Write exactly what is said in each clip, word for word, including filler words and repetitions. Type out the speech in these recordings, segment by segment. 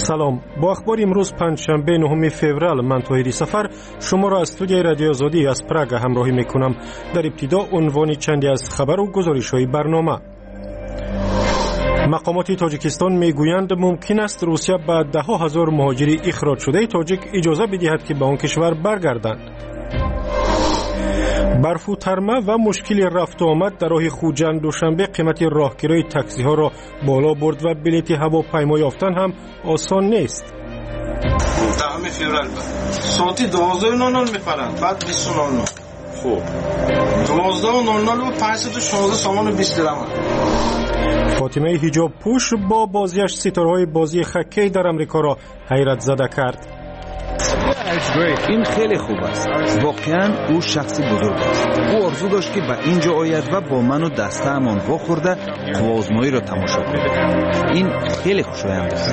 سلام، با اخبار امروز پنجشنبه نهم فوریه من طاهری سفر شما را از استودیوی رادیو آزادی از پراگ همراهی میکنم. در ابتدا عنوان چندی از خبر و گزارش‌های برنامه. مقامات تاجیکستان میگویند ممکن است روسیه به ده ها هزار مهاجر اخراج شده تاجیک اجازه بدهد که به آن کشور برگردند. برف و ترمه و مشکل رفت و آمد در راه خوجند دوشنبه قیمت راهگیری تاکسی ها را بالا برد و بلیط هواپیما یافتن هم آسان نیست. دهم فوریه ساعتی دوازده و نود و نود میپرند، بعد بیست و نود و نود. خوب دوازده و نود و نود و پانصد و شانزده سامان و بیست درهم. فاطمه حجاب پوش با بازیش ستاره‌های بازی خکی در امریکا را حیرت زده کرد. این خیلی خوب است. واقعا او شخصی بزرگ است. او آرزو داشت که به اینجا آید و با من و دسته‌مان واخورده قوازمایی را تماشا کند. این خیلی خوشایند است.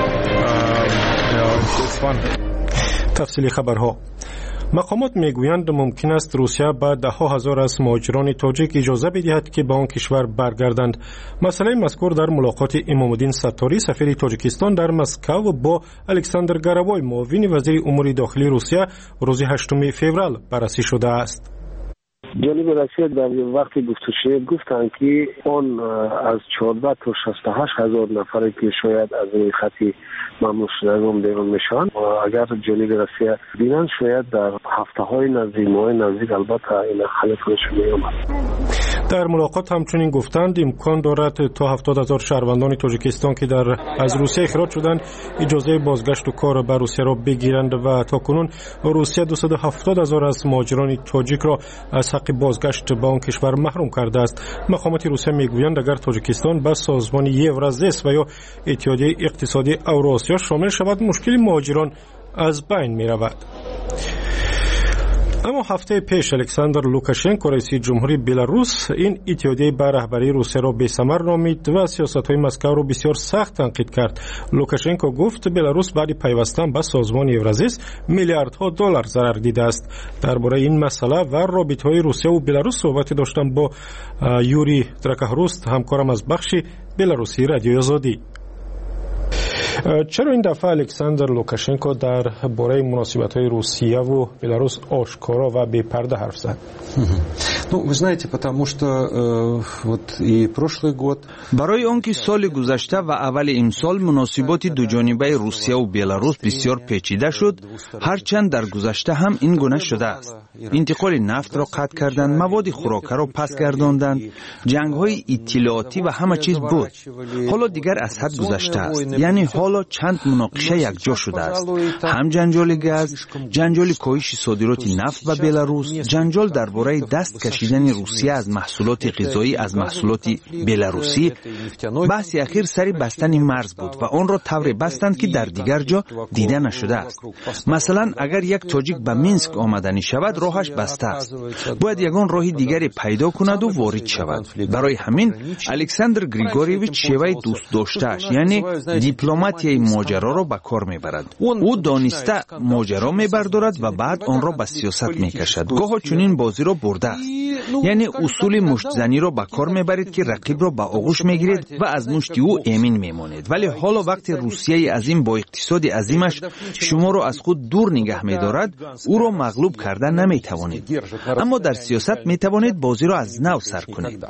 تفصیل خبرها. مقامات میگویند ممکن است روسیه به ده ها هزار از مهاجران تاجیک اجازه بدهد که به آن کشور برگردند. مسئله مذکور در ملاقات امام الدین ستاری سفیر تاجیکستان در مسکو با الکساندر گروای معاون وزیر امور داخلی روسیه روز هشتم فوریه بررسی شده است. جانب روسیه در وقتی گفتگو گفتند که آن از چهارده تا شصت و هشت هزار نفری که شاید از روی خط ممنوع شدگان بیرون میشن و اگر جانب روسیه بینند شاید در هفته های نزدیک ماه نزدیک البته این حل خودش میامد. در ملاقات همچنین گفتند امکان دارد تا هفتاد هزار شهروندان تاجیکستان که در از روسیه اخراج شدند اجازه بازگشت و کار به روسیه را بگیرند و تاکنون روسیه دویست و هفتاد هزار از مهاجران تاجیک را از حق بازگشت به آن کشور محروم کرده است. مقامات روسیه میگویند اگر تاجیکستان به سازمان یورازیس و یا اتحادیه اقتصادی اوراسیا شامل شود مشکل مهاجران از بین می رود. اما هفته پیش الکساندر لوکاشنکو رئیس جمهوری بلاروس این اتحادیه به رهبری روسیه را بی‌ثمر نامید و سیاست‌های مسکو را بسیار سخت تنقید کرد. لوکاشنکو گفت بلاروس بعد پیوستن به سازمان یورازیس میلیاردها دلار ضرر دیده است. درباره این مسئله و رابطه‌های روسیه و بلاروس صحبت داشتم با یوری درکاهروست همکارم از بخش بلاروسی رادیو آزادی. چرا این دفعه الکساندر لوکاشنکو در باره مناسبت‌های روسیه و بلاروس آشکارا و بی پرده حرف زد؟ Ну, вы знаете, потому что э, вот и прошлый год برای آنکه سال گذشته و اول امسال مناسبات دو جانبه روسیه و بلاروس بسیار پیچیده شد، هرچند در گذشته هم این گونه شده است. انتقال نفت را قطع کردند، مواد خوراکه را پس گرداندند، جنگ‌های اطلاعاتی و همه چیز بود. حالا دیگر از حد گذشته است. یعنی حالا چند مناقشه یکجا شده است. هم جنجال گاز، جنجال کاهش صادرات نفت به بلاروس، جنجال درباره دست کشیدن روسیه از محصولات غذایی از محصولات بلاروسی. بحث اخیر سری بستن مرز بود و آن را طوری بستند که در دیگر جا دیده نشده است. مثلا اگر یک تاجیک به مینسک آمدنی شود راهش بسته است. باید یگان راه دیگری پیدا کند و وارد شود. برای همین الکساندر گریگوریویچ شیوه دوست داشته‌اش یعنی دیپلماتیای ماجرا را به کار میبرد. او دانسته ماجرا میبردارد و بعد آن را به سیاست میکشد. گاه چنین بازی را برده است. یعنی اصول مشت زنی را به کار میبرید که رقیب را به آغوش میگیرید و از مشت او امین میمانید. ولی حالا وقتی روسیه عظیم با اقتصاد عظیمش شما را از خود دور نگه میدارد، او را مغلوب کرده نمیتوانید. اما در سیاست میتوانید بازی را از نو سر کنید.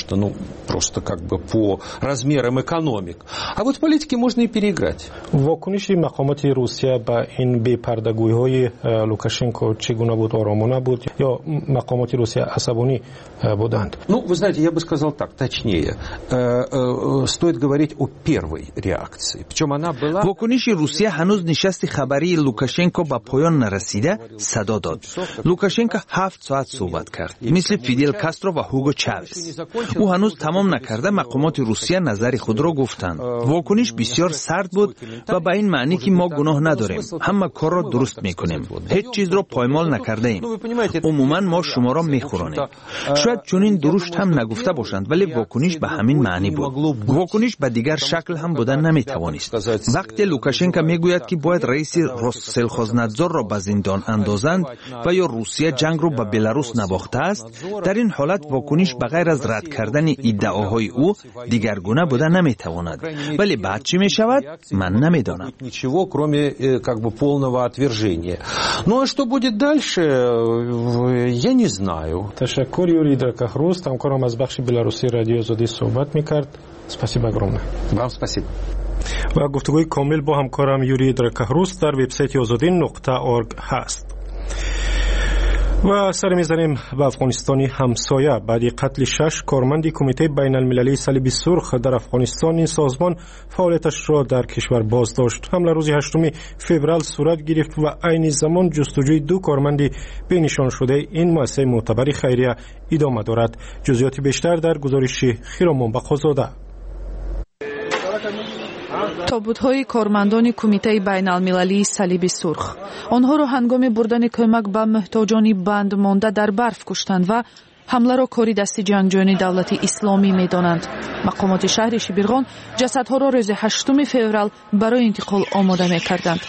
А вот в политике можно и переиграть. واکنش مقامات روسیه به این بی‌پرده‌گویی‌های لوکاشنکو چگونه بود؟ آرامانه بود یا مقامات روسیه عصبانی بودند؟ Ну, вы знаете, я бы сказал так, точнее. Стоит говорить о первой реакции. Причем она была واکنش روسیه هنوز نشست خبری لوکاشنکو به پایان نرسیده صدا داد. لوکاشنکو هفت ساعت صحبت کرد. مثل فیدل کاسترو و هوگو چاوز. او هنوز تمام نکرده مقامات روسیه نظر خود را گفتند. واکنش بسیار سرد بود و به این معنی که ما گناه نداریم، همه کار را درست میکنیم، هیچ چیز را پایمال نکرده ایم، عموما ما شما را میخورانیم. شاید چنین درشت هم نگفته باشند ولی واکنش به همین معنی بود. واکنش به دیگر شکل هم بودن نمیتوانست. وقتی لوکاشنکو میگوید که باید رئیس روسسلخوزنادزور را به زندان اندازند و یا روسیه جنگ را به بلاروس نباخته است، در این حالت واکنش بغیر از رد کردن ادعاهای او دیگرگونه بودن نمیتواند. ولی بعد چی می شود؟ من نمیدانم. Ничего, кроме как бы полного отвержения. Ну а что будет дальше, я не знаю. تشکر یوری درکاخروست، همکارم از بخش بلاروسی رادیو آزادی صحبت میکرد. Спасибо огромное. Вам спасибо. و گفتگوی کامل با همکارم یوری درکاخروست در وبسایت آزادی نقطه اورگ هست. و سر میزنیم به افغانستانی همسایه. بعد قتل شش کارمند کمیته بین المللی صلیب سرخ در افغانستان، این سازمان فعالیتش را در کشور باز داشت. حمله روز هشتم فوریه صورت گرفت و عین زمان جستجوی دو کارمند به نشان شده این مؤسسه معتبر خیریه ادامه دارد. جزئیات بیشتر در گزارش خیرامان بقازاده. тобутҳои кормандони кумитаи байналмилалии салиби сурх онҳоро ҳангоми бурдани кӯмак ба муҳтоҷони банд монда дар барф куштанд ва ҳамларо кори дасти ҷангҷӯёни давлати исломӣ медонанд. мақомоти шаҳри шибирғон ҷасадҳоро рӯзи ҳаштуми феврал барои интиқол омода мекарданд.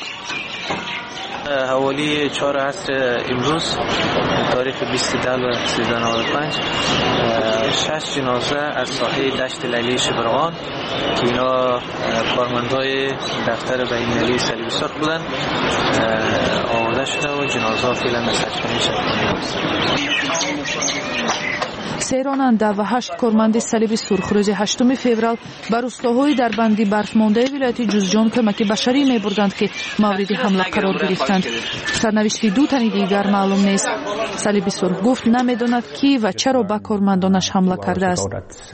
حوالی چهار عصر امروز تاریخ بیست و دو سیزده نود و پنج شش جنازه از ساحه دشت لیلی شبرغان که اینا کارمندای دفتر بین‌المللی صلیب سرخ بودن آورده شده و جنازه فعلا نساج‌کنی شده. سه راننده و هشت کارمند صلیب سرخ روز هشتم فوریه بر روستاهای در بندی برفمانده ولایت جوزجان کمک بشری می‌بردند که مورد حمله قرار گرفتند. سرنوشت دو تن دیگر معلوم نیست. صلیب سرخ گفت نمی‌داند کی و چرا به کارمندانش حمله کرده است.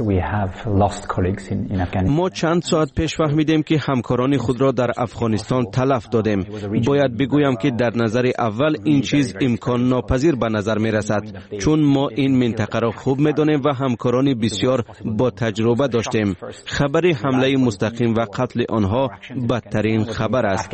ما چند ساعت پیش فهمیدیم که همکاران خود را در افغانستان تلف دادیم. باید بگویم که در نظر اول این چیز امکان ناپذیر به نظر می‌رسد، چون ما این منطقه را خوب می‌دانیم و همکاران بسیار با تجربه داشتیم. خبر حمله مستقیم و قتل آنها بدترین خبر است.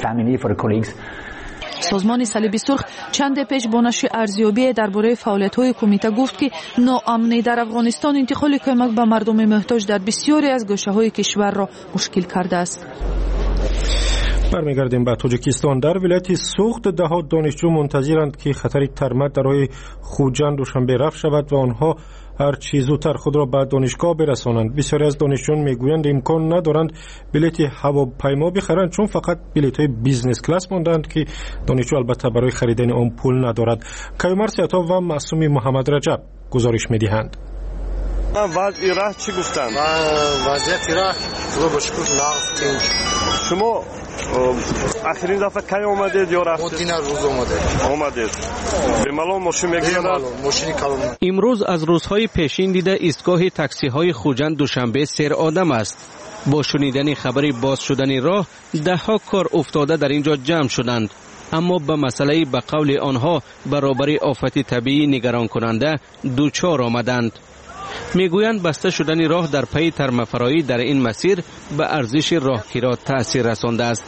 سازمان صلیب سرخ چند پیش با نشر ارزیابی درباره فعالیت‌های کمیته گفت که ناامنی در افغانستان انتقال کمک به مردم محتاج در بسیاری از گوشه‌های کشور را مشکل کرده است. برمیگردیم به تاجیکستان. در ولایت سوخت دهها دانشجو منتظرند که خطر ترمت در راه خوجند دوشنبه رفع شود و آنها هر چه زودتر خود را به دانشگاه برسانند. بسیاری از دانشجویان میگویند امکان ندارند بلیط هواپیما بخرند چون فقط بلیط‌های بیزنس کلاس ماندند که دانشجو البته برای خریدن آن پول ندارد. کیومر سیاتا و معصوم محمد رجب گزارش می‌دهند. وضع راه چی گفتند؟ وضعیت راه خدا بشکر ناقص تنج. شما آخرین دفعه کی آمدید یا رفتید؟ مدینه روز آمده. آمدید. به مالون ماشین میگیرند؟ ماشین کالون. امروز از روزهای پیشین دیده ایستگاه تاکسی های خوجند دوشنبه سر آدم است. با شنیدن خبر باز شدن راه ده ها کار افتاده در اینجا جمع شدند. اما به مسئله به قول آنها برابر آفت طبیعی نگران کننده دوچار آمدند. میگویند بسته شدن راه در پی ترمفرایی در این مسیر به ارزش راهگیرا تأثیر رسانده است.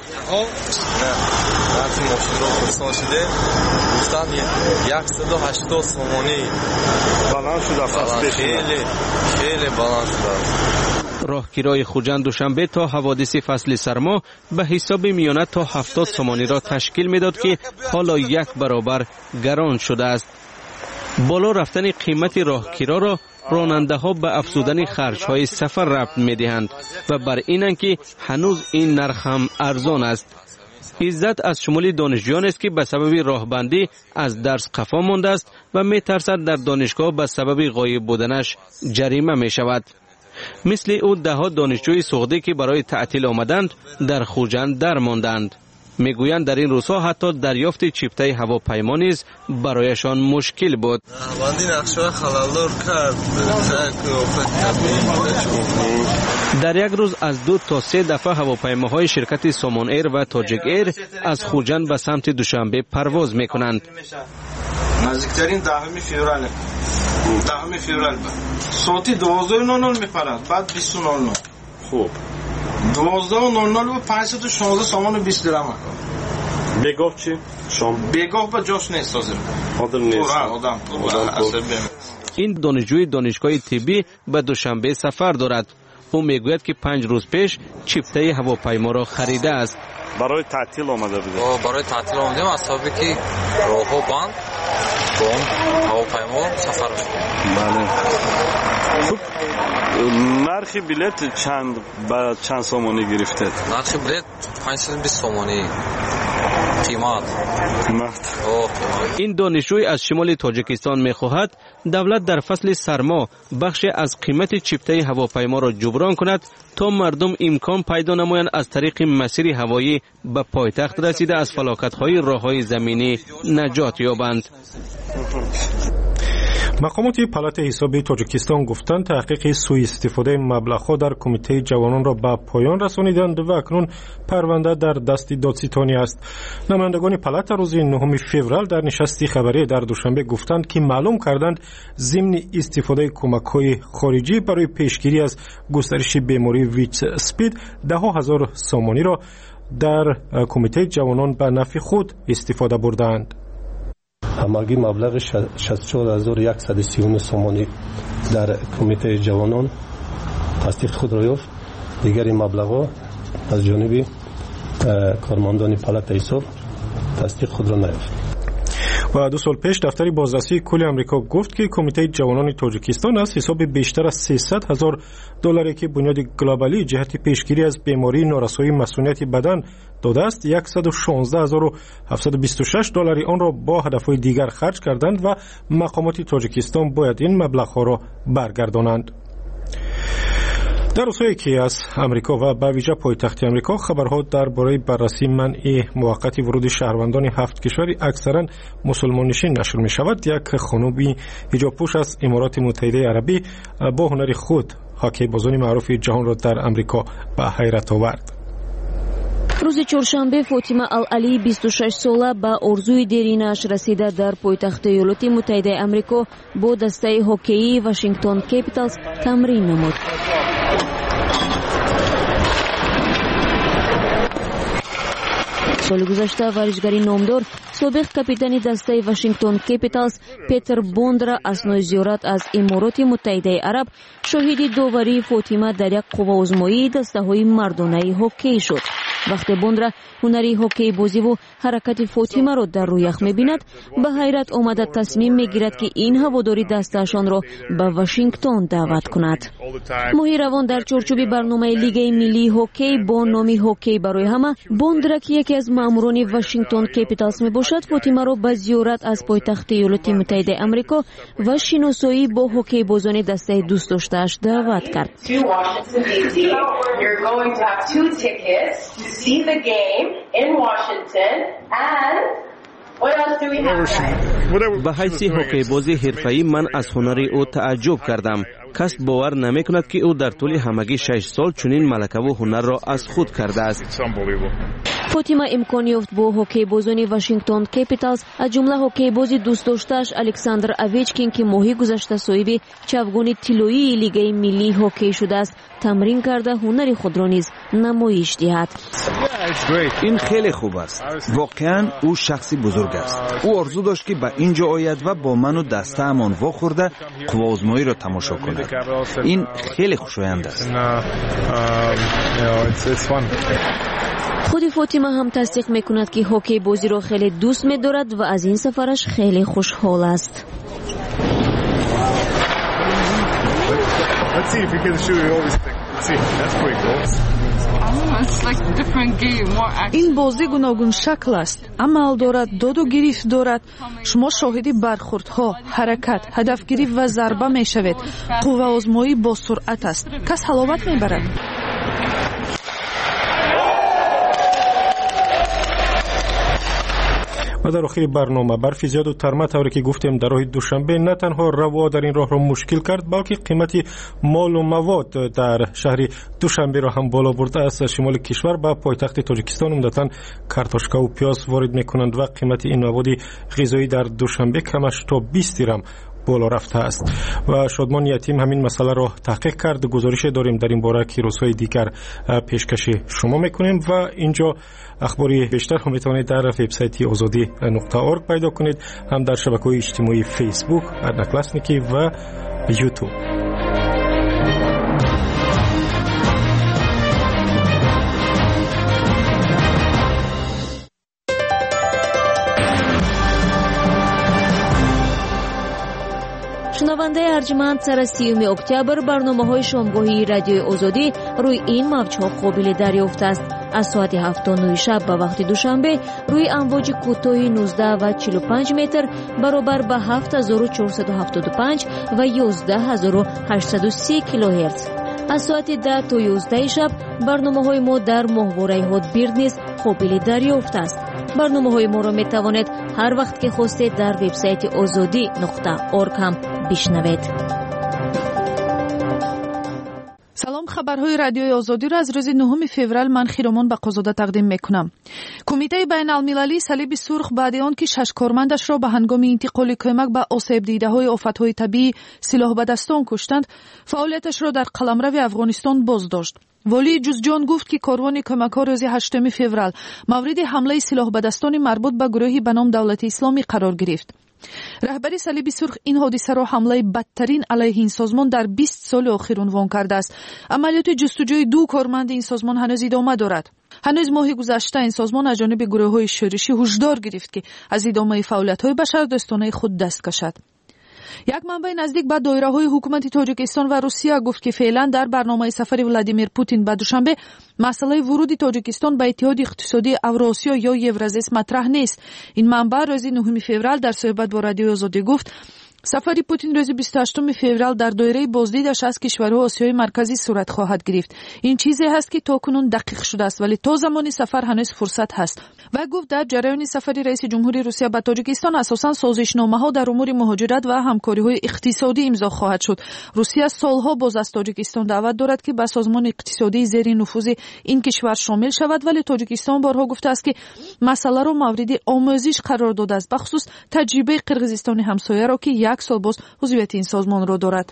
صد و هشتاد سومانی بلند شده. خیلی خیلی بلند شده. راهگیرای خوجند دوشنبه تا حوادث فصل سرما به حساب میانه تا هفتاد سومانی را تشکیل میداد که حالا یک برابر گران شده است. بالا رفتن قیمت راهگیرا را راننده ها به افزودن خرج های سفر ربط می دهند و بر اینند که هنوز این نرخ هم ارزان است. عزت از شمول دانشجویان است که به سبب راهبندی از درس خفا مانده است و می ترسد در دانشگاه به سبب غایب بودنش جریمه می شود. مثل او ده ها دانشجوی سوخته که برای تعطیل آمدند در خوجند در ماندند. میگویند در این روزها حتی دریافت چیپتای هواپیما نیز برایشان مشکل بود. در یک روز از دو تا سه دفعه هواپیماهای شرکت سامان ایر و تاجیک ایر از خوجند به سمت دوشنبه پرواز میکنند. نزدیکترین دهم فوریه دهم فوریه ساعتی دوازده و نود میپرند، بعد بیست و نود. خوب دوازده و نود و پنجصد و شانزده سامان و بیست درهم. بگاه چی؟ شام بگاه با جاش نیست حاضر. حاضر نیست. آدم این دانشجوی دانشگاه طبی به دوشنبه سفر دارد. او میگوید که پنج روز پیش چیپتای هواپیما را خریده است. برای تعطیل آمده بود. برای تعطیل آمدیم از سببی که راه‌ها بند با هواپیما سفر می‌کنیم. بله. خوب نرخ بلیت چند با چند سومانی گرفته؟ نرخ بلیت پانصد و بیست سومانی قیمت. این دانشجوی از شمال تاجیکستان می‌خواهد دولت در فصل سرما بخش از قیمت چیپته هواپیما را جبران کند تا مردم امکان پیدا نمایند از طریق مسیر هوایی به پایتخت رسیده از فلاکت‌های راه‌های زمینی نجات یابند. مقامات پالات حسابی تاجیکستان گفتند تحقیق سوء استفاده مبلغ‌ها در کمیته جوانان را به پایان رسانیدند و اکنون پرونده در دست دادستانی است. نمایندگان پالات روز نهم فوریه در نشستی خبری در دوشنبه گفتند که معلوم کردند ضمن استفاده کمک‌های خارجی برای پیشگیری از گسترش بیماری ویچ اسپید ده هزار سامانی را در کمیته جوانان به نفع خود استفاده بردند. همگی مبلغ شصت و چهار هزار و صد و سی و نه سومانی در کمیته جوانان تصدیق خود را یافت. دیگر مبلغ از جانب کارمندان پالات حساب تصدیق خود را نیافت. و دو سال پیش دفتر بازرسی کل آمریکا گفت که کمیته جوانان تاجیکستان از حساب بیشتر از سیصد هزار دلاری که بنیاد گلوبالی جهت پیشگیری از بیماری نارسایی مسئولیت بدن داده است صد و شانزده هزار و هفتصد و بیست و شش دلاری آن را با هدفهای دیگر خرج کردند و مقامات تاجیکستان باید این مبلغ‌ها را برگردانند. در روزهایی که از امریکا و به ویژه پایتخت امریکا خبرها درباره بررسی منع موقت ورود شهروندان هفت کشوری اکثرا مسلمان نشین نشر می شود، یک خانم حجاب پوش از امارات متحده عربی با هنر خود هاکی بازان معروف جهان را در امریکا به حیرت آورد. روز چهارشنبه فاطمه العلی بیست و شش ساله با آرزوی دیرینش رسیده در پایتخت ایالات متحده آمریکا با دسته هاکی واشنگتن کپیتالز تمرین نمود. سال گذشته ورزشکاری نامدار سابق کاپیتان دسته واشنگتن کپیتالز پیتر بوند را اثنای زیارت از امارات متحده عرب شاهد داوری فاطمه در یک قوه آزمایی دسته های مردانه هاکی شد. وقتی بوند را هنری هاکی بازی و حرکت فاطمه را در روی یخ می‌بیند به حیرت آمده تصمیم می‌گیرد که این هواداری دسته‌شان را به واشنگتن دعوت کند. ماهی روان در چارچوب برنامه لیگ ملی هاکی با نام هاکی برای همه بوند را که یکی از ماموران واشنگتن کپیتالز میباشد فاطمه را به زیارت از پایتخت ایالات متحده آمریکا و شناسایی با هاکی بازان دسته دوست داشته‌اش دعوت کرد. See the game in Washington and what else do we have? به حیث هاکی بازی حرفه‌ای من از هنر او تعجب کردم. کس باور نمی‌کند که او در طول همگی شش سال چنین ملکه و هنر را از خود کرده است. فاطمه امکان یافت با هاکی بازان واشنگتن کپیتالز از جمله هاکی بازی دوست داشته‌اش الکساندر اویچکین که ماهی گذشته صاحب چوگان طلایی لیگ ملی هاکی شده است تمرین کرده هنر خود را نیز نمایش دهد. این خیلی خوب است. واقعا او شخصی بزرگ است. او آرزو داشت که به اینجا آید و با من و دسته‌مان واخورده قوه آزمایی را تماشا کند. این خیلی خوشایند است. خود فاطمه هم تصدیق میکند که هاکی بازی را خیلی دوست می‌دارد و از این سفرش خیلی خوشحال است. این بازی گوناگون شکل است. عمل دارد، داد و گریفت دارد. شما شاهدی برخوردها، حرکت، هدفگیری و ضربه میشوید. قوه آزمایی با سرعت است. کس حلاوت میبرد. و در آخر برنامه برف زیاد و ترمه طوری که گفتیم در راه دوشنبه نه تنها روا در این راه را مشکل کرد بلکه قیمت مال و مواد در شهر دوشنبه را هم بالا برده است. شمال کشور با پایتخت تاجیکستان عمدتاً کارتوشکا و پیاز وارد میکنند و قیمت این مواد غذایی در دوشنبه کمش تا بیست درم بالا رفته است و شادمان یتیم همین مسئله را تحقیق کرد. گزارش داریم در این باره که روزهای دیگر پیشکش شما میکنیم و اینجا اخباری بیشتر هم میتونید در وبسایت آزادی نقطه اورگ پیدا کنید، هم در شبکه‌های اجتماعی فیسبوک، ادناکلاسنیکی و یوتیوب. شنونده ارجمند سر سیوم اکتبر برنامه‌های شامگاهی رادیوی آزادی روی این موج‌ها قابل دریافت است. از ساعت هفت و نه شب به وقت دوشنبه روی امواج کوتاه نوزده و چهل و پنج متر برابر به هفت هزار و چهارصد و هفتاد و پنج و یازده هزار و هشتصد و سی کیلوهرتز. از ساعت ده تا یازده شب برنامه‌های ما در ماهواره هاتبیرد نیز قابل دریافت است. برنامه‌های ما را می‌توانید هر وقت که خواستید در وبسایت آزادی نقطه اورگ هم بشنوید. سلام، خبرهای رادیوی آزادی را از روز نهم فوریه من خیرمان به قضاوت تقدیم میکنم. کمیته بین المللی صلیب سرخ بعد آن که شش کارمندش را به هنگام انتقال کمک به آسیب دیده‌های آفت‌های طبیعی سلاح به دستان کشتند، فعالیتش را در قلمرو افغانستان باز داشت. ولی جزجان گفت که کاروان کمک‌ها روز هشتم فوریه مورد حمله سلاح به دستان مربوط به گروهی به نام دولت اسلامی قرار گرفت. رهبری صلیب سرخ این حادثه را حمله بدترین علیه این سازمان در بیست سال اخیر عنوان کرده است. عملیات جستجوی دو کارمند این سازمان هنوز ادامه دارد. هنوز ماه گذشته این سازمان از جانب گروه‌های شورشی هشدار گرفت که از ادامه فعالیت‌های بشردوستانه خود دست کشد. یک منبع نزدیک به دایره‌های حکومت تاجیکستان و روسیه گفت که فعلا در برنامه سفر ولادیمیر پوتین به دوشنبه مسئله ورود تاجیکستان به اتحاد اقتصادی اوراسیا یا یورازیس مطرح نیست. این منبع روز نهم فوریه در صحبت با رادیو آزادی گفت سفر پوتین روز بیست و هشتم فوریه در دایره بازدیدش از کشورهای آسیای مرکزی صورت خواهد گرفت. این چیزی است که تاکنون دقیق شده است، ولی تا زمان سفر هنوز فرصت هست. و گفت در جریان سفر رئیس جمهوری روسیه به تاجیکستان اساساً سازشنامه‌ها در امور مهاجرت و همکاری‌های اقتصادی امضا خواهد شد. روسیه سالها باز از تاجیکستان دعوت دارد که به سازمان اقتصادی زیر نفوذ این کشور شامل شود، ولی تاجیکستان بارها گفته است که مسئله را مورد آموزش قرار داده است، بخصوص تجربه قرقیزستان همسایه را که یک سال باز عضویت این سازمان را دارد.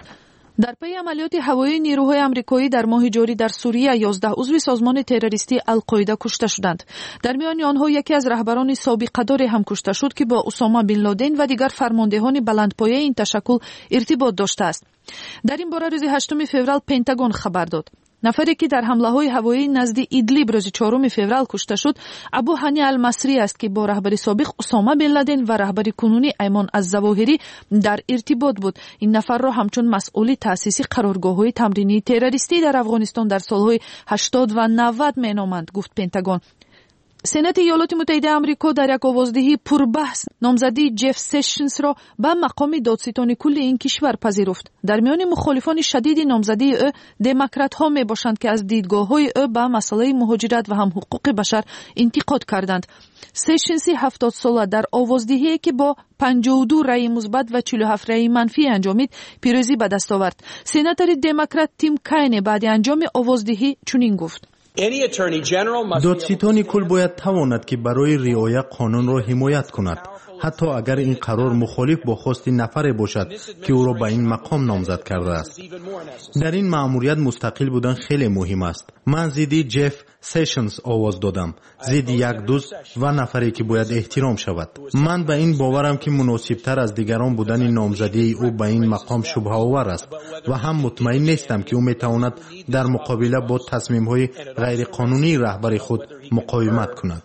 در پی عملیات هوایی نیروهای آمریکایی در ماه جاری در سوریه یازده عضو سازمان تروریستی القاعده کشته شدند. در میان آنها یکی از رهبران سابقه‌دار هم کشته شد که با اسامه بن لادن و دیگر فرماندهان بلندپایه این تشکل ارتباط داشته است. در این باره روز هشتم فوریه پنتاگون خبر داد نفری که در حمله‌های هوایی نزد ایدلیب روز چهارم فوریه کشته شد ابو هانی المصری است که با رهبر سابق اسامه بن لادن و رهبر کنونی ایمان الظواهری در ارتباط بود. این نفر را همچون مسئول تأسیس قرارگاه‌های تمرینی تروریستی در افغانستان در سال‌های هشتاد و نود مینامند، گفت پنتاگون. سنت ایالات متحده آمریکا در یک آوازدهی پربحث نامزدی جف سشنز را به مقام دادستان کل این کشور پذیرفت. در میان مخالفان شدید نامزدی او دموکرات ها می باشند که از دیدگاه‌های او به مسئله مهاجرت و هم حقوق بشر انتقاد کردند. سشنز هفتاد ساله در آوازدهی که با پنجاه و دو رأی مثبت و چهل و هفت رأی منفی انجامید پیروزی به دست آورد. سناتور دموکرات تیم کاین بعد انجام آوازدهی چنین گفت: دادستان کل باید تواند که برای رعایت قانون را حمایت کند، حتی اگر این قرار مخالف با خواست نفر باشد که او را به این مقام نامزد کرده است. در این مأموریت مستقل بودن خیلی مهم است. من ضد جف سشنز آواز دادم، ضد یک دوست و نفری که باید احترام شود. من به این باورم که مناسبتر از دیگران بودن نامزدی او به این مقام شبهه آور است و هم مطمئن نیستم که او میتواند در مقابله با تصمیم‌های غیر قانونی رهبر خود مقاومت کند.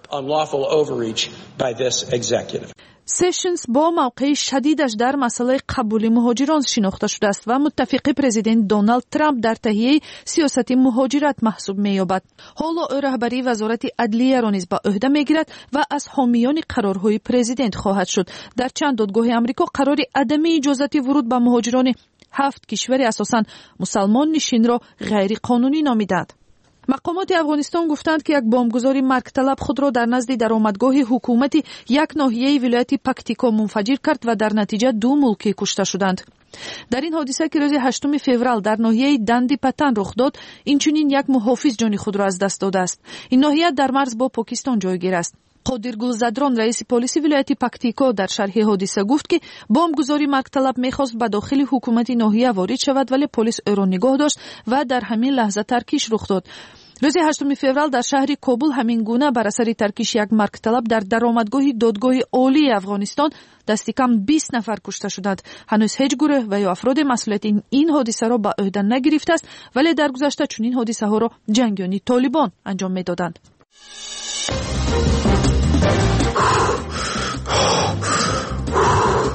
سشنز با موقع شدیدش در مسئله قبول مهاجران شناخته شده است و متفق پرزیدنت دونالد ترامپ در تهیه سیاست مهاجرت محسوب می‌یابد. حالا او رهبری وزارت عدلیه را نیز به عهده می‌گیرد و از حامیان قرارهای پرزیدنت خواهد شد. در چند دادگاه آمریکا قرار عدم اجازت ورود به مهاجران هفت کشور اساساً مسلمان نشین را غیر قانونی نامیدند. مقامات افغانستان گفتند که یک بمبگذار مرگ طلب خود را در نزد درآمدگاه حکومتی یک ناحیه ولایت پکتیکا منفجر کرد و در نتیجه دو ملکی کشته شدند. در این حادثه که روز هشتم فوریه در ناحیه دندی پتن رخ داد، اینچنین یک محافظ جان خود را از دست داده است. این ناحیه در مرز با پاکستان جایگیر است. قادر گلزدران رئیس پلیس ولایت پکتیکا در شرح حادثه گفت که بمبگذاری مرگ طلب می‌خواست به داخل حکومت ناحیه وارد شود، ولی پلیس او را نگاه داشت و در همین لحظه ترکیش رخ داد. روز هشتم فوریه در شهر کابل همین گونه بر اثر ترکیش یک مرگ طلب در درآمدگاه دادگاه عالی افغانستان دست کم بیست نفر کشته شدند. هنوز هیچ گروه و یا افراد مسئولیت این, این حادثه را به عهده نگرفته است، ولی در گذشته چنین حادثه ها را جنگیان طالبان انجام میدادند.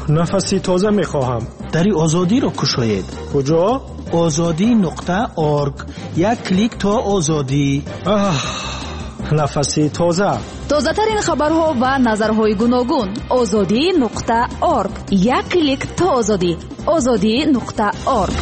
نفسی تازه میخواهم. دری آزادی را کشاید. کجا؟ آزادی نقطه ارگ. یک کلیک تا آزادی. آه، نفسی تازه. تازه ترین خبرها و نظرهای گوناگون. آزادی نقطه ارگ. یک کلیک تا آزادی. آزادی نقطه ارگ.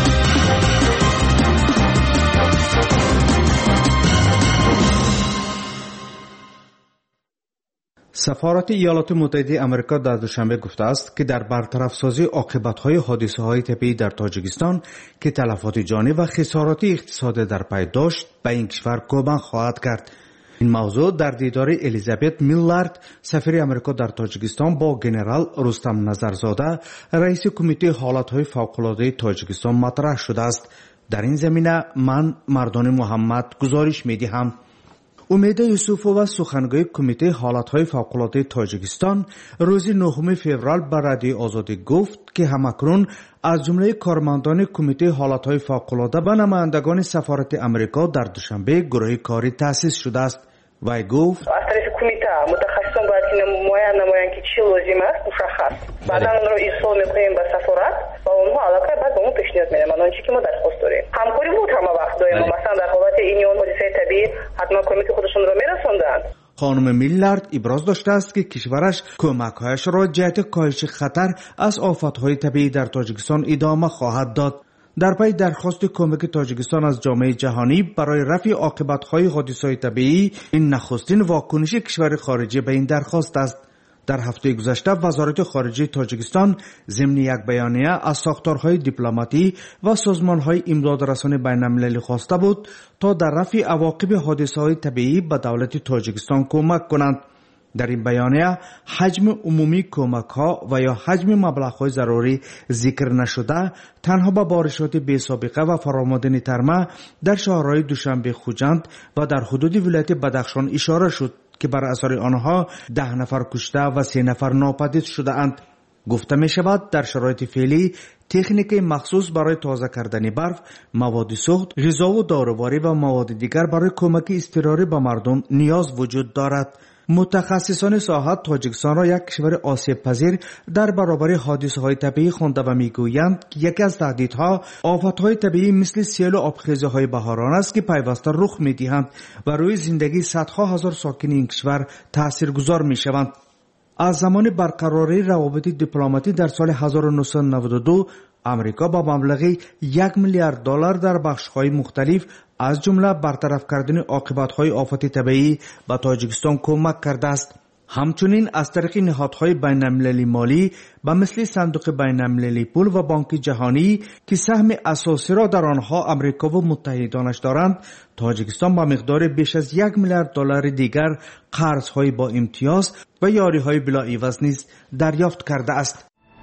سفارت ایالات متحده آمریکا در دوشنبه گفته است که در برطرف سازی عاقبت‌های حادثه‌های طبیعی در تاجیکستان که تلفات جانی و خسارات اقتصادی در پی داشت به این کشور کمک خواهد کرد. این موضوع در دیدار الیزابت میلارد سفیر آمریکا در تاجیکستان با گنرال رستم نظرزاده رئیس کمیته حالت‌های فوق‌العاده تاجیکستان مطرح شده است. در این زمینه من مردان محمد گزارش می‌دهم. امید یوسفووا سخنگوی کمیته حالت‌های فوق‌العاده تاجیکستان روز نهم فوریه به رادیو آزادی گفت که همکنون از جمله کارمندان کمیته حالت‌های فوق‌العاده و نمایندگان سفارت آمریکا در دوشنبه گروه کاری تأسیس شده است. وی گفت از طرف کمیته متخصصان باید که نمایان نمایان که چی لازم است مشخص. بعدا اون رو ایصال میکنیم به سفارت و اونها علاقه بعد به اون پیشنهاد میدن آنچه که ما درخواست داریم. همکاری بود همه وقت داریم. مثلا در حالت این اون حادثه طبیعی حتما کمیته خودشون رو میرسوندند. خانم میلارد ابراز داشته است که کشورش کمک‌هایش را جهت کاهش خطر از آفت‌های طبیعی در تاجیکستان ادامه خواهد داد. در پی درخواست کمک تاجیکستان از جامعه جهانی برای رفع عاقبت‌های حادثه‌های طبیعی، این نخستین واکنش کشور خارجی به این درخواست است. در هفته گذشته وزارت خارجه تاجیکستان ضمن یک بیانیه از ساختارهای دیپلماتی و سازمان‌های امدادرسانی بین‌المللی خواسته بود تا در رفع عواقب حادثه‌های طبیعی به دولت تاجیکستان کمک کنند. در این بیانیه حجم عمومی کمک‌ها و یا حجم مبلغ‌های ضروری ذکر نشده، تنها به بارشات بی سابقه و فرامادنی ترمه در شهرهای دوشنبه خوجند و در حدود ولایت بدخشان اشاره شد که بر اثر آنها ده نفر کشته و سه نفر ناپدید شده اند. گفته می شود در شرایط فعلی تکنیک مخصوص برای تازه کردن برف، مواد سوخت، غذا و داروباری و مواد دیگر برای کمک اضطراری به مردم نیاز وجود دارد. متخصصان ساحه تاجیکستان را یک کشور آسیب پذیر در برابر حادثه‌های طبیعی خوانده و میگویند که یکی از تهدیدها آفت‌های طبیعی مثل سیل و آبخیزی‌های بهاران است که پیوسته رخ می‌دهند و روی زندگی صدها هزار ساکن این کشور تاثیرگذار می‌شوند. از زمان برقراری روابط دیپلماتی در سال هزار و نهصد و نود و دو امریکا با مبلغی یک میلیارد دلار در بخش‌های مختلف از جمله برطرف کردن عاقبت‌های آفات طبیعی به تاجیکستان کمک کرده است. همچنین از طریق نهادهای بین‌المللی مالی به مثل صندوق بین‌المللی پول و بانک جهانی که سهم اساسی را در آنها امریکا و متحدانش دارند، تاجیکستان با مقدار بیش از یک میلیارد دلار دیگر قرض‌های با امتیاز و یاری‌های بلا عوض نیز دریافت کرده است.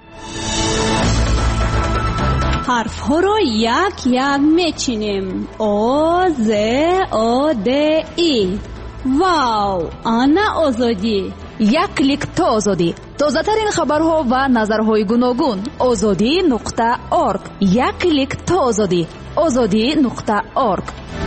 حرف ها را یک یک میچینیم. او ز او د ای. واو، آنا آزادی. یک کلیک تا آزادی. تازه ترین خبرها و نظرهای گوناگون. آزادی نقطه ارگ. یک کلیک تا آزادی. آزادی نقطه ارگ.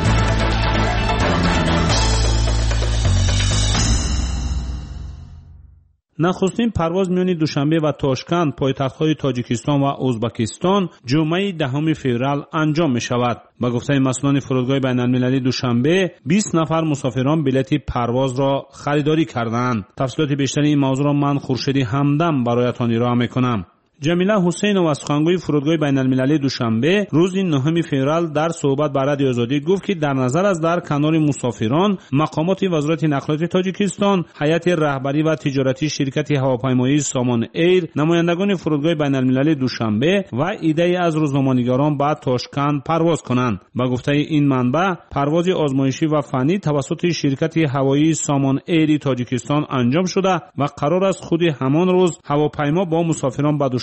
نخستین پرواز میان دوشنبه و تاشکند پایتخت‌های تاجیکستان و ازبکستان جمعه دهم فوریه انجام می شود. با گفته مسئولان فرودگاه بین‌المللی دوشنبه بیست نفر مسافران بلیط پرواز را خریداری کردند. تفصیلات بیشتر این موضوع را من خورشیدی همدم برایتان ارائه می‌کنم. جمیله حسینова سخنگوی فرودگاه بین‌المللی دوشنبه روز نهم فوریه در صحبت با رادیو آزادی گفت که در نظر از در کنار مسافران مقامات وزارت نقلات تاجیکستان، هیئت رهبری و تجارتی شرکت هواپیمایی سامان ایر، نمایندگان فرودگاه بین‌المللی دوشنبه و ایده از روزنامه‌نگاران به تاشکند پرواز کنند. با گفته این منبع پرواز آزمایشی و فنی توسط شرکت هوایی سامان ایر تاجیکستان انجام شده و قرار است خود همان روز هواپیما با مسافران به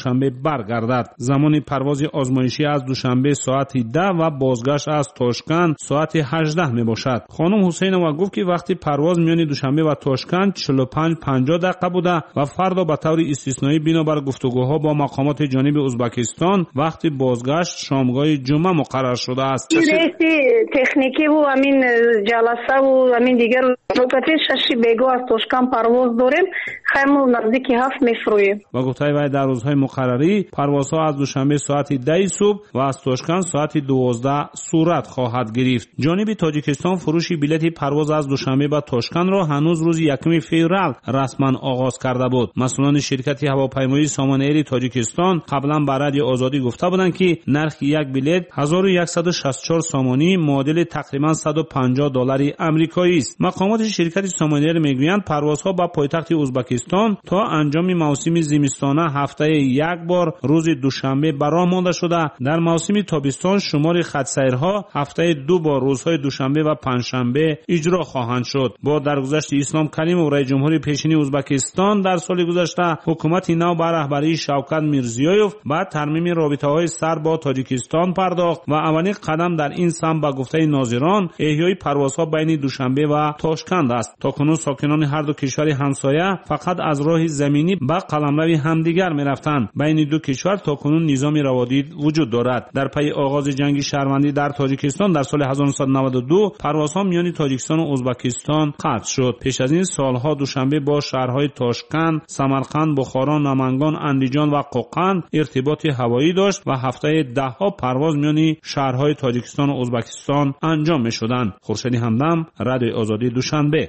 دوشنبه برگردد. زمان پرواز آزمایشی از دوشنبه ساعت ده و بازگشت از تاشکند ساعت هجده می باشد. خانم حسینова گفت که وقتی پرواز میان دوشنبه و تاشکند چهل و پنج پنجاه دقیقه بوده و فردا به طور استثنایی بنابر گفتگوها با مقامات جانب ازبکستان وقتی بازگشت شامگاه جمعه مقرر شده است. تکنیکی و همین جلسه و همین دیگر نکته ششی بگو از تاشکند پرواز داریم، خیلی نزدیک هفت میفرویم. و گفته وی در روزهای مقرری پروازها از دوشنبه ساعت ده صبح و از تاشکند ساعت دوازده صورت خواهد گرفت. جانب تاجیکستان فروش بلیط پرواز از دوشنبه به تاشکند را هنوز روز یکم فوریه رسما آغاز کرده بود. مسئولان شرکت هواپیمایی سامان ایر تاجیکستان قبلا به رادیو آزادی گفته بودند که نرخ یک بلیط هزار و صد و شصت و چهار سامانی معادل تقریبا صد و پنجاه دلار آمریکایی است. مقامات شرکت سامان ایر میگویند پروازها به پایتخت ازبکستان تا انجام موسم زمستانه هفته یک بار روز دوشنبه برآ مانده شده. در موسم تابستان شمار خط‌سیرها هفته دو بار روزهای دوشنبه و پنجشنبه اجرا خواهند شد. با درگذشت اسلام کریمov رئیس جمهوری پیشین ازبکستان در سال گذشته حکومت نو با رهبری شوکت میرزیویف با ترمیم رابطه‌های سر با تاجیکستان پرداخت و اولین قدم در این سمت به گفته ناظران احیای پروازها بین دوشنبه و تاشکند است. تاکنون ساکنان هر دو کشور همسایه فقط از راه زمینی به قلمرو همدیگر می‌رفتند. بین دو کشور تاکنون نظام روادید وجود دارد. در پی آغاز جنگ شهروندی در تاجیکستان در سال هزار و نهصد و نود و دو پروازها میان تاجیکستان و ازبکستان قطع شد. پیش از این سالها دوشنبه با شهرهای تاشکند، سمرقند، بخارا، نمنگان، اندیجان و قوقند ارتباط هوایی داشت و هفته ده ها پرواز میان شهرهای تاجیکستان و ازبکستان انجام می‌شدند. خورشیدی همدم، رادیو آزادی دوشنبه.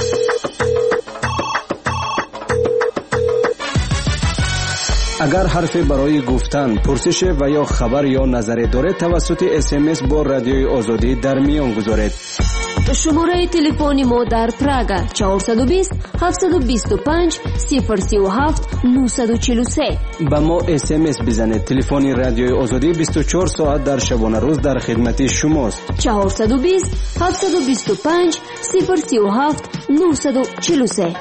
اگر حرفی برای گفتن، پرسش و یا خبر یا نظری دارید توسط اس ام اس با رادیوی آزادی در میان گذارید. شماره تلفنی ما در پراگ چهارصد و بیست هفتصد و بیست و پنج صفر سی و هفت نهصد و چهل و سه. با ما اس ام اس بزنید. تلفن رادیوی آزادی بیست و چهار ساعت در شبانه روز در خدمت شماست. چهارصد و بیست هفتصد و بیست و پنج صفر سی و هفت نهصد و چهل و سه.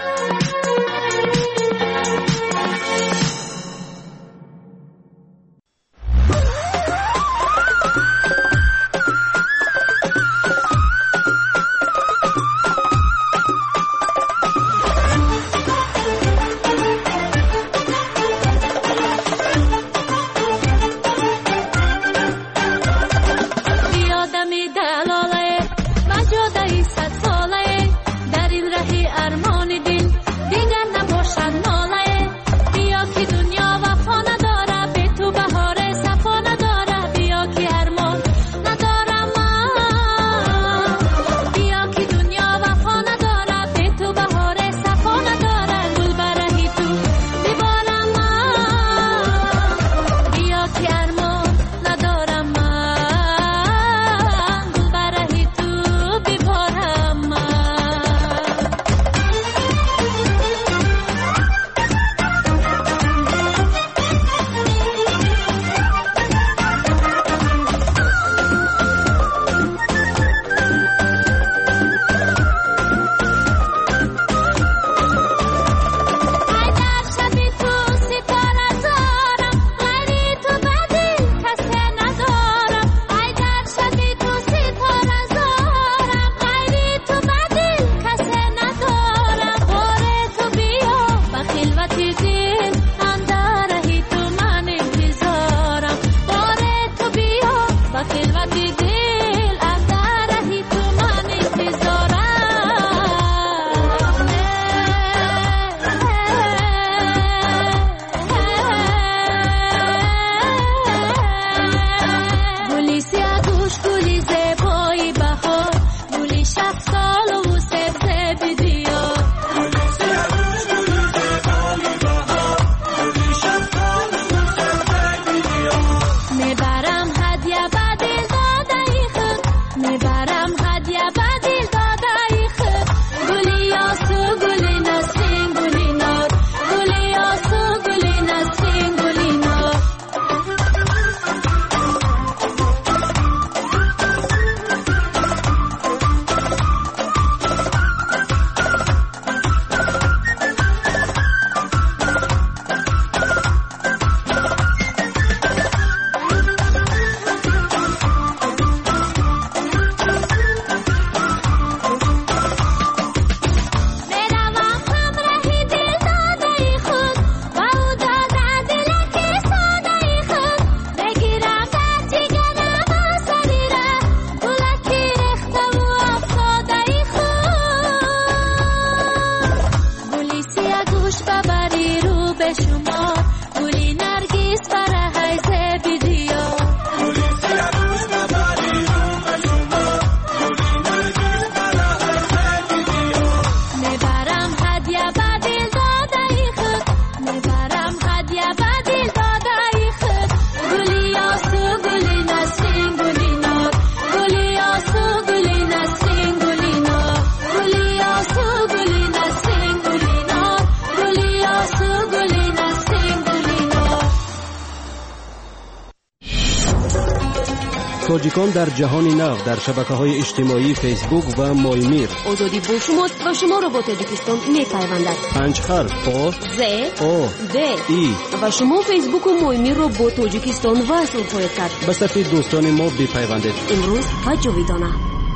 تاجیکان در جهان نو در شبکه‌های اجتماعی فیسبوک و مایمیر. آزادی با شماست و شما را با تاجیکستان می‌پیوندد. پنج حرف آ ز آ د ای و شما فیسبوک و مایمیر را با تاجیکستان وصل خواهید کرد. به صفحه دوستان ما بپیوندید. امروز و جاویدانه.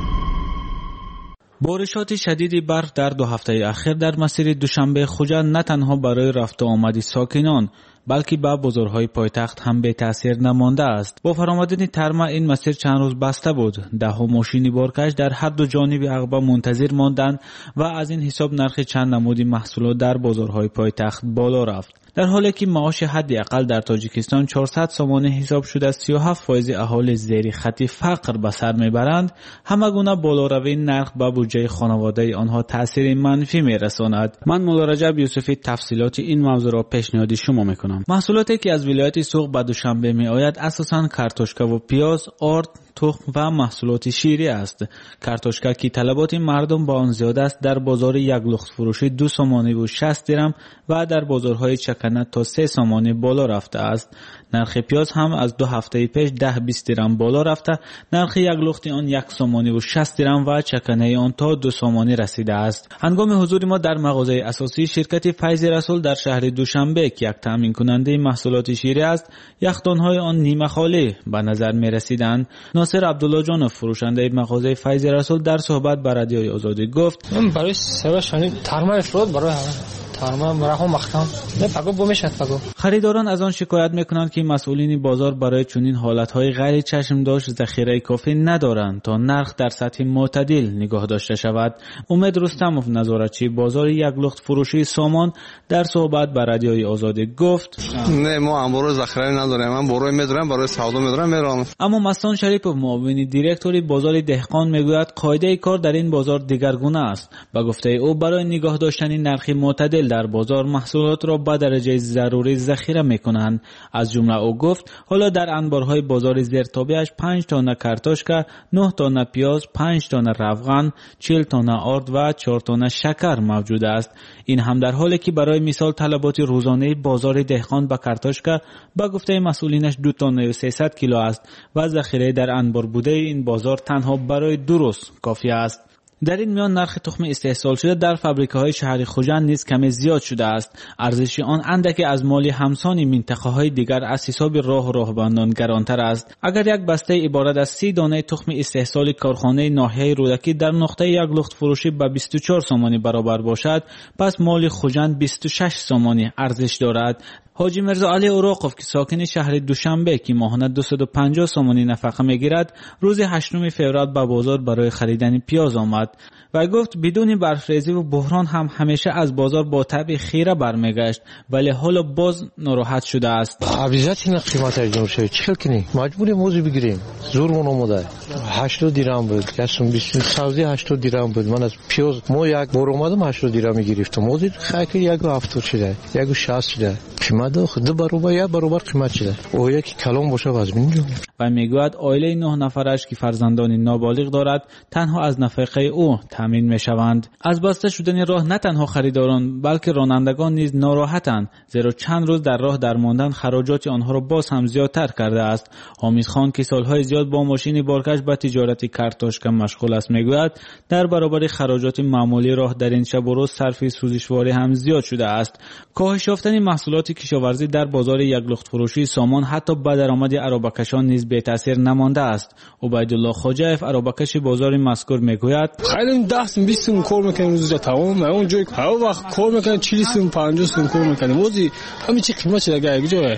بارشات شدید برف در دو هفته اخیر در مسیر دوشنبه خوجند نه تنها برای رفت و آمد ساکنان بلکه به بازارهای پایتخت هم به تاثیر نمانده است. با فرآمدن ترما این مسیر چند روز بسته بود. ده ها ماشین بارکش در هر دو جانب عقبه منتظر ماندند و از این حساب نرخ چند نمود محصولات در بازارهای پایتخت بالا رفت. در حالی که معاش حداقل در تاجیکستان چهارصد سومانی حساب شده سی و هفت فیصد اهالی زیر خط فقر به سر میبرند، همه گونه بالاروی نرخ به بودجه خانواده آنها تاثیر منفی میرساند. من مولا رجب یوسفی تفصیلات این موضوع را پیشنهاد شما میکنم. محصولاتی که از ولایت سوق به دوشنبه می آید اساساً کارتوشکا و پیاز، آرد، تخم و محصولات شیری است. کارتوشکا که طلبات مردم با آن زیاد است در بازار یک لخت فروشی دو سومانی و شصت درم و در بازارهای چکنه تا سه سومانی بالا رفته است. نرخ پیاز هم از دو هفته پیش ده بیست درم بالا رفته. نرخ یک لخت آن یک سومانی و شصت درم و چکنه آن تا دو سومانی رسیده است. هنگام حضور ما در مغازه اساسی شرکت فیض رسول در شهر دوشنبه که یک تامین کننده محصولات شیری است، یخدان‌های آن نیمه خالی به نظر می رسیدند. ناصر عبدالله جان فروشنده مغازه فیض رسول در صحبت با رادیوی آزادی گفت: من برای سواشانی ترما افراد برای ترما مرهم مختم نه پگو بومشت پگو. خریداران از آن شکایت میکنند که مسئولین بازار برای چنین حالتهای غیر چشم داشت ذخیره کافی ندارند تا نرخ در سطح معتدل نگاه داشته شود. امید رستموف نظارتچی بازار یک لخت فروشی سامان در صحبت با رادیوی آزادی گفت: نه ما امروز ذخیره نداریم، من برای میدارم برای سودا میدارم میرم. اما مستان شریفوف معاون دیرکتوری بازار دهقان میگوید قاعده کار در این بازار دیگرگونه است. با گفته او برای نگاه داشتن نرخ معتدل در بازار محصولات را به درجه ضروری ذخیره میکنند. از جمله او گفت حالا در انبارهای بازار زیرتابیش پنج تانه کارتوشکا، نه تانه پیاز، پنج تانه روغن، چهل تانه آرد و چهار تانه شکر موجود است. این هم در حالی که برای مثال طلبات روزانه بازار دهقان با کارتوشکا با گفته مسئولینش دو تانه و سیصد کیلو است و ذخیره در انبار بوده این بازار تنها برای دو روز کافی است. در این میان نرخ تخم استحصال شده در فابریکه‌های شهر خوجند نیز کمی زیاد شده است. ارزش آن اندکی از مال همسان منطقه‌های دیگر از حساب راه راهبندان گرانتر است. اگر یک بسته عبارت از سی دانه تخم استحصال کارخانه ناحیه رودکی در نقطه یک لخت فروشی به بیست و چهار سومانی برابر باشد، پس مال خوجند بیست و شش سومانی ارزش دارد. حاجی مرزا علی اوراقوف که ساکن شهر دوشنبه که ماهانه دویست و پنجاه سومانی نفقه میگیرد، روز هشتم فوریه به بازار برای خریدن پیاز آمد و گفت بدون برفریزی و بحران هم همیشه از بازار با طبع خیره برمیگشت، ولی حالا باز ناراحت شده است. عویزت این قیمت ارجام شده چیکار کنی؟ مجبوریم موزی بگیریم. زورمون اومده. هشتاد درم بود. کسم بیست سعودی هشتاد درم بود. من از پیاز ما یک بار اومدم هشتاد درم گرفتم. موزی خیلی یک و هفتاد شده. یک و شصت شده. قیمت دو برابر یا برابر قیمت شده. او یک کلام باشه باز بینجا. و میگوید عائله نه نفرش که فرزندان نابالغ دارد تنها از نفقه او تامین میشوند. از بسته شدن راه نه تنها خریداران بلکه رانندگان نیز ناراحتند، زیرا چند روز در راه درماندن خراجات آنها را باز هم زیادتر کرده است. حامد خان که سالهای زیاد با ماشین بارکش به تجارت کارتوشکا مشغول است میگوید در برابر خراجات معمولی راه در این شب و روز صرف سوزشواری هم زیاد شده است. کاهش یافتن محصولات کشاورزی در بازار یک لخت فروشی سامان حتی به درآمد عربکشان نیز بی تاثیر نمانده است. عبیدالله خواجه‌اف عربکش بازار مذکور میگوید خیلی ده سوم بیست سوم کار میکنیم روزا تمام اون جای هر وقت کار میکنیم چهل سوم پنجاه سوم کار میکنیم موزی همین چی قیمت شده گاهی جای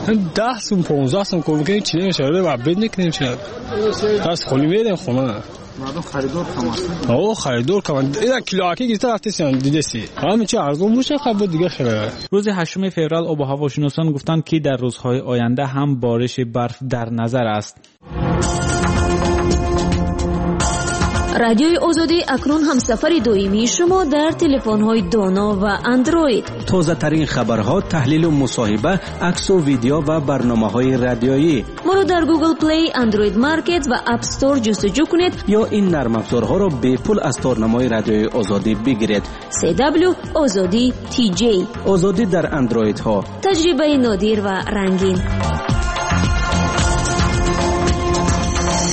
ده سوم پانزده سوم کار میکنیم چی نمیشه رو عبید نکنیم چی دست خالی میریم خونه مردم خریدار کم است. او خریدار کم. این کیلو اکی گیرته رفتن دیده سی. همین چه ارزون باشه خب دیگه خیلی. روز هشتم فوریه آب و هواشناسان گفتند که در روزهای آینده هم بارش برف در نظر است. رادیوی آزادی اکنون هم سفر دائمی شما در تلفن‌های دانا و اندروید. تازه ترین خبرها، تحلیل و مصاحبه، عکس و ویدیو و برنامه‌های رادیویی. ما رو در گوگل پلی، اندروید مارکت و اپ استور جستجو کنید یا این نرم افزارها را به پول از تارنمای رادیوی آزادی بگیرید. سی دبلیو آزادی تی جی. آزادی در اندروید ها. تجربه نادر و رنگین.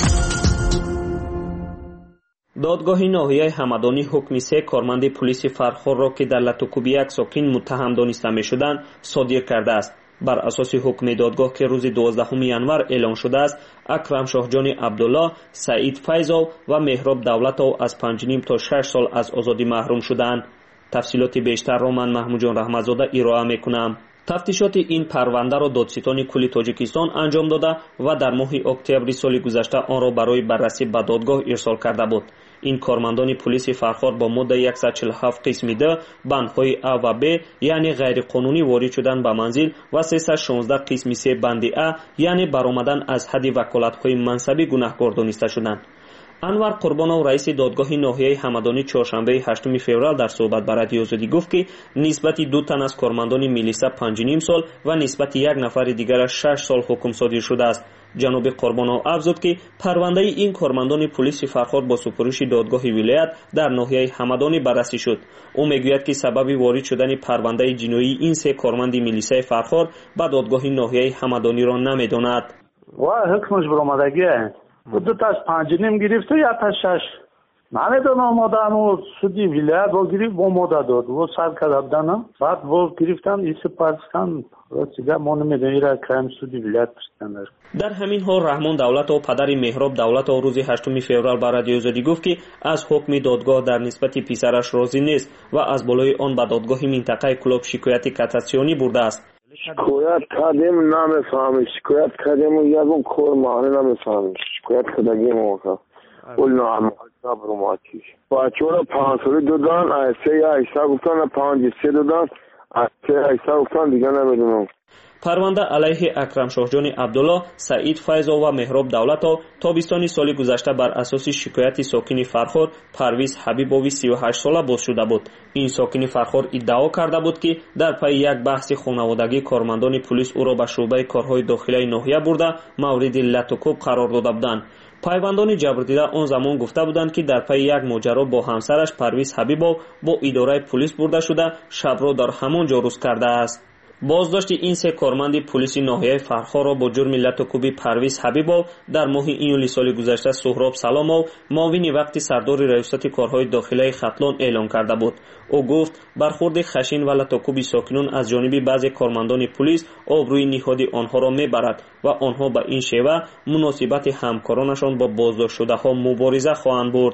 دادگاه ناحیه همدانی حکم سه کارمند پلیس فرخار را که در لطوکوبی یک ساکن متهم دانسته می‌شدند صادر کرده است. بر اساس حکم دادگاه که روز دوازدهم ینور اعلان شده است، اکرم شاهجان عبدالله، سعید فیضو و مهراب دولتو از پنج نیم تا شش سال از آزادی محروم شدند. تفصیلات بیشتر را من محمود جان رحمتزاده ارائه می‌کنم. تفتیشات این پرونده را دادستان کل تاجیکستان انجام داده و در ماه اکتبر سال گذشته آن را برای بررسی به دادگاه ارسال کرده بود. این کارمندان پلیس فرخار با ماده صد و چهل و هفت قسم د بندهای ا و ب یعنی غیر قانونی وارد شدن به منزل و سیصد و شانزده قسم سه بند ا یعنی برآمدن از حد وکالت‌های منصبی گناهکار دانسته شدند. انور قربانov رئیس دادگاه ناحیه همدانی چهارشنبه هشتم فوریه در صحبت با رادیو آزادی گفت که نسبت دو تن از کارمندان میلیسا پنج و نیم سال و نسبت یک نفر دیگر شش سال حکم صادر شده است. جناب قربانov افزود که پرونده این کارمندان پلیس فرخار با سپرش دادگاه ولایت در ناحیه همدانی بررسی شد. او میگوید که سبب وارد شدن پرونده جنایی این سه کارمند میلیسای فرخار به دادگاه ناحیه همدانی را نمیداند. و حکمش برآمدگی دو تا از پنج نیم گرفته یا تا شش نمیدونم مادن و سودی ولایت با گریف با ماده داد و سال کردن بعد با گرفتن ایسه پرستان رسیده ما نمیدونی را کرم سودی ولایت پرستان. در همین حال رحمان دولت و پدر مهراب دولت و روز هشتم فوریه بر رادیو آزادی گفت که از حکم دادگاه در نسبت پسرش راضی نیست و از بالای آن به دادگاه منطقه کلوب شکایت کاساسیونی برده است. شکایت کردیم نمیفهمی، شکایت کردیم و یکم کور معنی نمیفهمی، شکایت کردگیم موقع اول نام برماتیش بچه را پانچ سالی دادن، ایسه یا ایسه گفتن پانچ سه دادن، ایسه ایسه گفتن دیگه نمیدونم. پرونده علیه اکرم شاهجان عبدالله، سعید فیضو و مهراب دولتو تابستان سال گذشته بر اساس شکایت ساکن فرخار پرویز حبیبوی سی و هشت ساله باز شده بود. این ساکن فرخار ادعا کرده بود که در پی یک بحث خانوادگی کارمندان پلیس او را به شعبه کارهای داخلی ناحیه برده مورد لطوکوب قرار داده بودند. پیوندان جبردیده آن زمان گفته بودند که در پی یک ماجرا با همسرش پرویز حبیبو با اداره پلیس برده شده شب را در همان جا روز کرده است. بازداشت این سه کارمند پلیس ناحیه فرخار را با جرم لطوکوبی پرویز حبیبو در ماه ایولی سال گذشته سهراب سلامو معاون وقتی سردار ریاست کارهای داخلی ختلان اعلان کرده بود. او گفت برخورد خشن و لطوکوبی ساکنان از جانب بعضی کارمندان پلیس آبروی نهادی آنها را میبرد و آنها به این شیوه مناسبت همکارانشان با بازداشت شده ها مبارزه خواهند برد.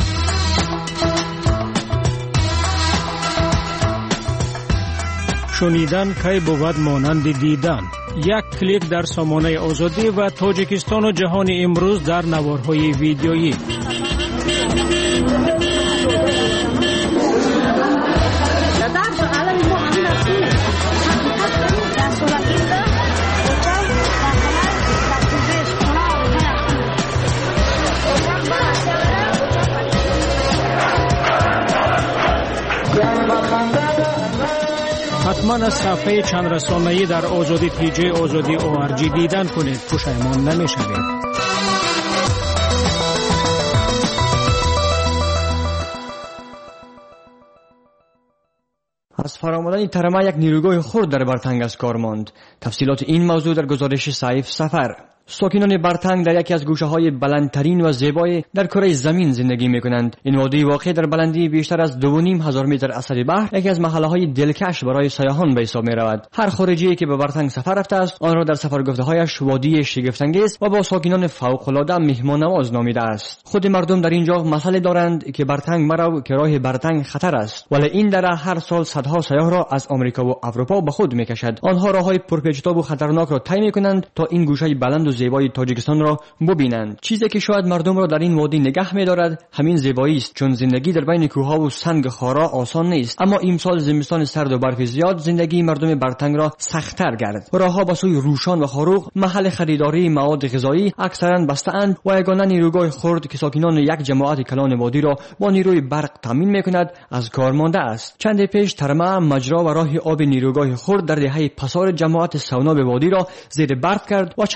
شنیدن کی بود مانند دیدن. یک کلیک در سامانه آزادی و تاجیکستان و جهان امروز در نوارهای ویدیویی. حتما از صفحه چند رسانه‌ای در آزادی پی جی آزادی او آر جی دیدن کنید، پشیمان نمی‌شوید. از فرامدن ترمه یک نیروگاه خرد در برتنگ از کار ماند. تفصیلات این موضوع در گزارش سعیف سفر. ساکنان برتنگ در یکی از گوشه‌های بلندترین و زیبای در کره زمین زندگی می‌کنند. این وادی واقع در بلندی بیشتر از دو و نیم هزار متر اثر بحر یکی از محله‌های دلکش برای سیاحان به حساب می‌رود. هر خارجی که به برتنگ سفر رفته است آن را در سفرگفته‌هایش وادی شگفت‌انگیز و با ساکنان فوق‌العاده مهمان‌نواز نامیده است. خود مردم در اینجا مسئله دارند که برتنگ مرو که راه برتنگ خطر است، ولی این دره هر سال صدها سیاح را از آمریکا و اروپا به خود می‌کشد. آنها راه‌های پرپیچ‌وتاب و خطرناک را طی می‌کنند تا این گوشه بلند زیبای تاجیکستان را ببینند. چیزی که شاید مردم را در این وادی نگه می‌دارد همین زیبایی است، چون زندگی در بین کوه‌ها و سنگ خارا آسان نیست. اما امسال زمستان سرد و برف زیاد زندگی مردم برتنگ را سخت‌تر کرد. راه‌ها به سوی روشان و خاروق، محل خریداری مواد غذایی اکثرا بسته‌اند و یگانه نیروگاه خرد که ساکنان یک جماعت کلان وادی را با نیروی برق تامین می‌کند از کار مانده است. چند پیش ترمه، مجرا و راه آب نیروگاه خرد در دهه پسار جماعت سونا به وادی را زیر برق کرد و چرخه‌های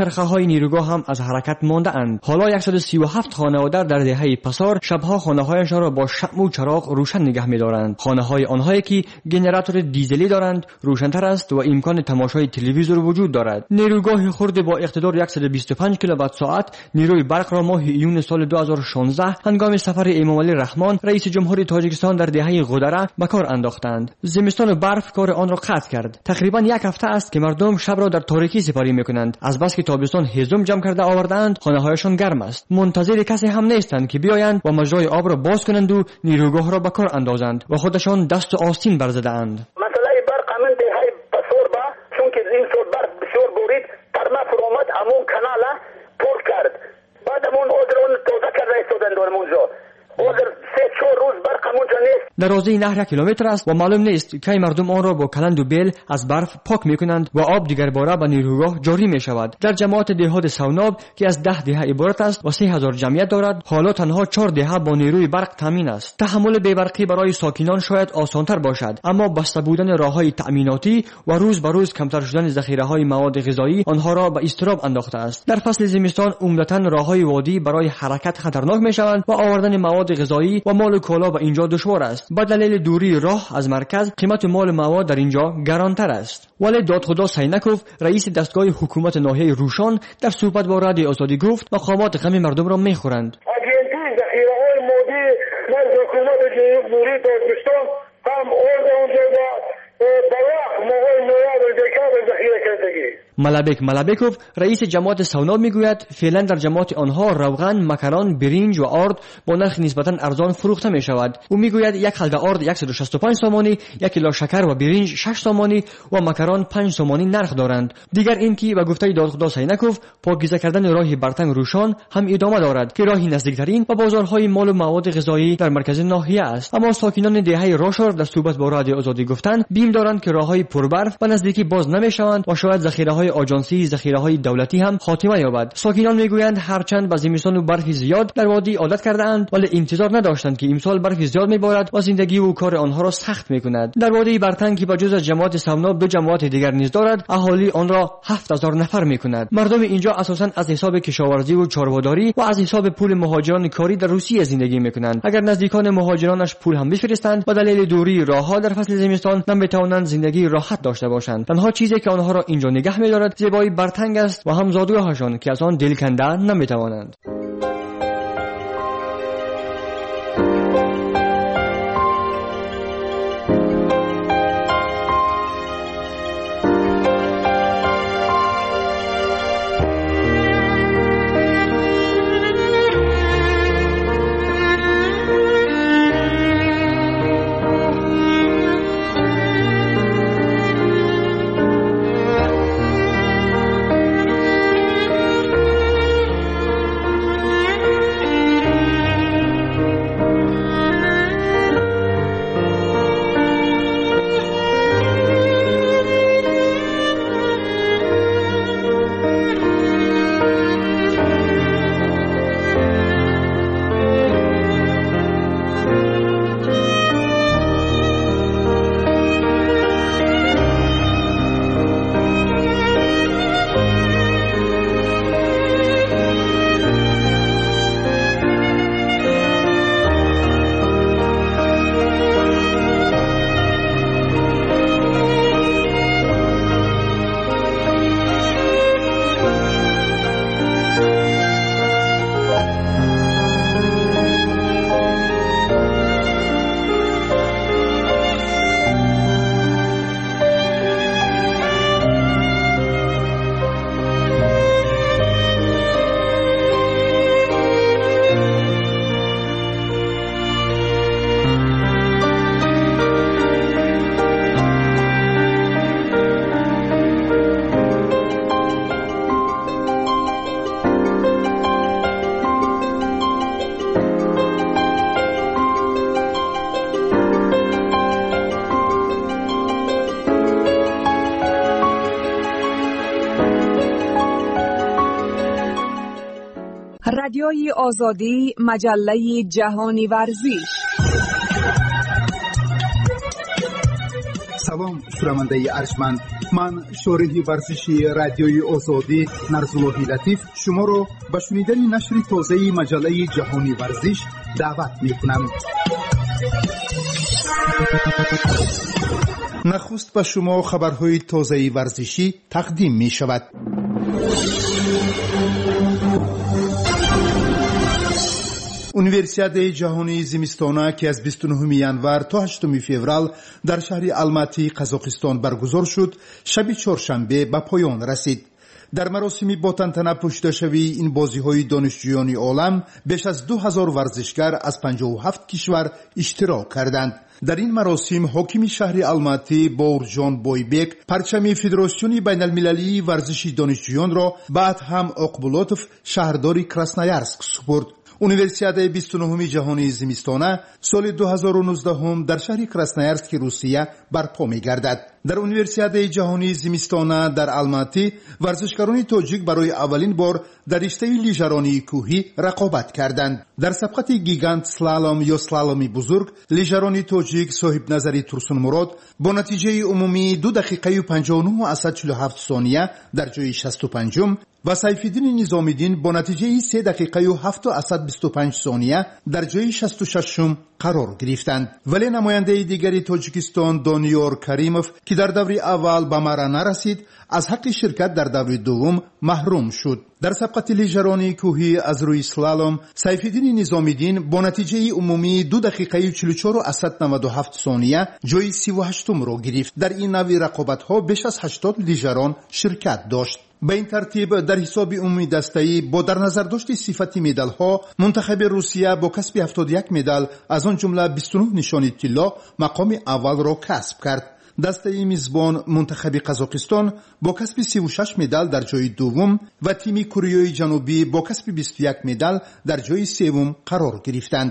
نیروگاه هم از حرکت مانده اند. حالا صد و سی و هفت خانواده در دهه پسار شبها خانه‌هایشان را با شمع و چراغ روشن نگه می‌دارند. خانه‌های آنهایی که ژنراتور دیزلی دارند روشن‌تر است و امکان تماشای تلویزیون وجود دارد. نیروگاه خرد با اقتدار صد و بیست و پنج کیلووات ساعت نیروی برق را ماه ایون سال دو هزار و شانزده هنگام سفر امام علی رحمان رئیس جمهوری تاجیکستان در دهه غدره به کار انداختند. زمستان و برف کار آن را قطع کرد. تقریبا یک هفته است که مردم شب را در تاریکی سپری می‌کنند. از بس که تابستان هیزم جمع کرده آوردند، خانه‌هایشان گرم است. منتظر کسی هم نیستند که بیایند و مجرای آب را باز کنند و نیروگاه را به کار اندازند و خودشان دست و آستین برزده‌اند. مسئله برق همین دهه پسور با چون که این شد برق بسیار بورید ترما فرامد همون کانال پر کرد. بعد همون اون توزه کرده ایستادن دارم اونجا. اگر سه چهار روز برق همونجا نیست. درازه نهر یک کیلومتر است و معلوم نیست که مردم آن را با کلند و بیل از برف پاک میکنند و آب دیگر باره به نیروگاه جاری می شود. در جماعت دهات سوناب که از ده دهه عبارت است و سه هزار جمعیت دارد، حالا تنها چهار دهه با نیروی برق تامین است. تحمل بی‌برقی برای ساکنان شاید آسانتر باشد، اما بسته بودن راههای تأمیناتی و روز به روز کمتر شدن ذخیره‌های مواد غذایی آنها را به اضطراب انداخته است. در فصل زمستان عمدتاً راههای وادی برای حرکت خطرناک میشوند و آوردن مواد غذایی و مال و کالا به اینجا دشوار است. به دلیل دوری راه از مرکز قیمت مال مواد در اینجا گرانتر است. ولی دادخدا سینکوف رئیس دستگاه حکومت ناحیه روشان در صحبت با رادیو آزادی گفت مقامات غم مردم را میخورند. اجنسی ذخیره‌های مادی در حکومت جمهوری تاجیکستان هم اونجا برای مواد نویاد ذکر ذخیره کردگی. ملابک ملابکوف رئیس جماعت سوناب میگوید فعلا در جماعت آنها روغن، مکران، برنج و آرد با نرخ نسبتا ارزان فروخته می شود. او میگوید یک حلقه آرد صد و شصت و پنج سومانی، یک کیلو شکر و برنج شش سومانی و مکران پنج سومانی نرخ دارند. دیگر اینکه به گفته دادخدا سینکوف پاکیزه کردن راه برتنگ روشان هم ادامه دارد که راهی نزدیکترین و بازارهای مال و مواد غذایی در مرکز ناحیه است. اما ساکنان دهه راشور در صحبت با رادیو آزادی گفتند بیم دارند که راههای پربرف و نزدیکی باز نمیشوند و شاید ذخیره‌های آژانسی ذخیره‌های دولتی هم خاتمه یابد. ساکنان میگویند هرچند به زمستان و برف زیاد در وادی عادت کرده اند ولی انتظار نداشتند که امسال برف زیاد میبارد و زندگی و کار آنها را سخت میکند. در وادی برتنگ که به جز از جماعت سوناب دو جماعت دیگر نیز دارد، اهالی آن را هفت هزار نفر میکند. مردم اینجا اساساً از حساب کشاورزی و چارواداری و از حساب پول مهاجران کاری در روسیه زندگی میکنند. اگر نزدیکان مهاجرانش پول هم بفرستند و دلیل دوری راهها در فصل زمستان نمیتوانند زندگی راحت داشته باشند. تنها چیزی که آنها را اینجا نگه می‌دارد زیبایی برتنگ است و هم زادگاهشان که از آن دل کنده نمیتوانند. رادیوی آزادی، مجله جهانی ورزش. سلام شنونده ارجمند، من شارح ورزشی رادیوی آزادی نرزاللهی لطیف شما را به شنیدن نشر تازه مجله جهانی ورزش دعوت می‌کنم. نخست به شما خبرهای تازه ورزشی تقدیم می شود. универсиадаи ҷаҳонии зимистона ки аз бисту нӯҳуми январ то ҳаштуми феврал дар шаҳри алматии қазоқистон баргузор шуд, шаби чоршанбе ба поён расид. дар маросими бо тантана пӯшидашавии ин бозиҳои донишҷӯёни олам беш аз ду ҳазор варзишгар аз панҷоҳу ҳафт кишвар иштирок карданд. дар ин маросим ҳокими шаҳри алматӣ бовурҷон бойбек парчами федератсиони байналмилалии варзиши донишҷӯёнро ба адҳам оқбулотов шаҳрдори красноярск супурд. универсиадаи бисту нӯҳуми ҷаҳонии зимистона соли ду ҳазору нуздаҳум дар шаҳри красноярски русия барпо мегардад. дар универсиадаи ҷаҳонии зимистона дар алматӣ варзишгарони тоҷик барои аввалин бор дар риштаи лижаронии кӯҳӣ рақобат карданд. дар сабқати гигант слалом ё слаломи бузург лижарони тоҷик соҳибназари турсунмурод бо натиҷаи умумии ду дақиқаю панҷоҳу нӯҳу асад чилу ҳафт сония дар ҷои шасту панҷум ва сайфиддини низомиддин бо натиҷаи се дақиқаю ҳафту асад бисту панҷ сония дар ҷои шасту шашум қарор гирифтанд. вале намояндаи дигари тоҷикистон дониёр каримов ки дар даври аввал ба марра нарасид, аз ҳаққи ширкат дар даври дуввум маҳрум шуд. дар сабқати лижаронии кӯҳӣ аз рӯи слалом сайфиддини низомиддин бо натиҷаи умумии ду дақиқаю чилу чору асад наваду ҳафт сония ҷои сиву ҳаштумро гирифт. дар ин навъи рақобатҳо беш аз ҳаштод лижарон ширкат дошт. ба ин тартиб дар ҳисоби умуми дастаӣ бо дар назардошти сифати медалҳо мунтахаби русия бо касби ҳафтоду як медал аз он ҷумла бисту нӯҳ нишони тилло мақоми аввалро касб кард. дастаи мизбон мунтахаби қазоқистон бо касби сиву шаш медал дар ҷои дуввум ва тими кореяи ҷанубӣ бо касби бисту як медал дар ҷои севум қарор гирифтанд.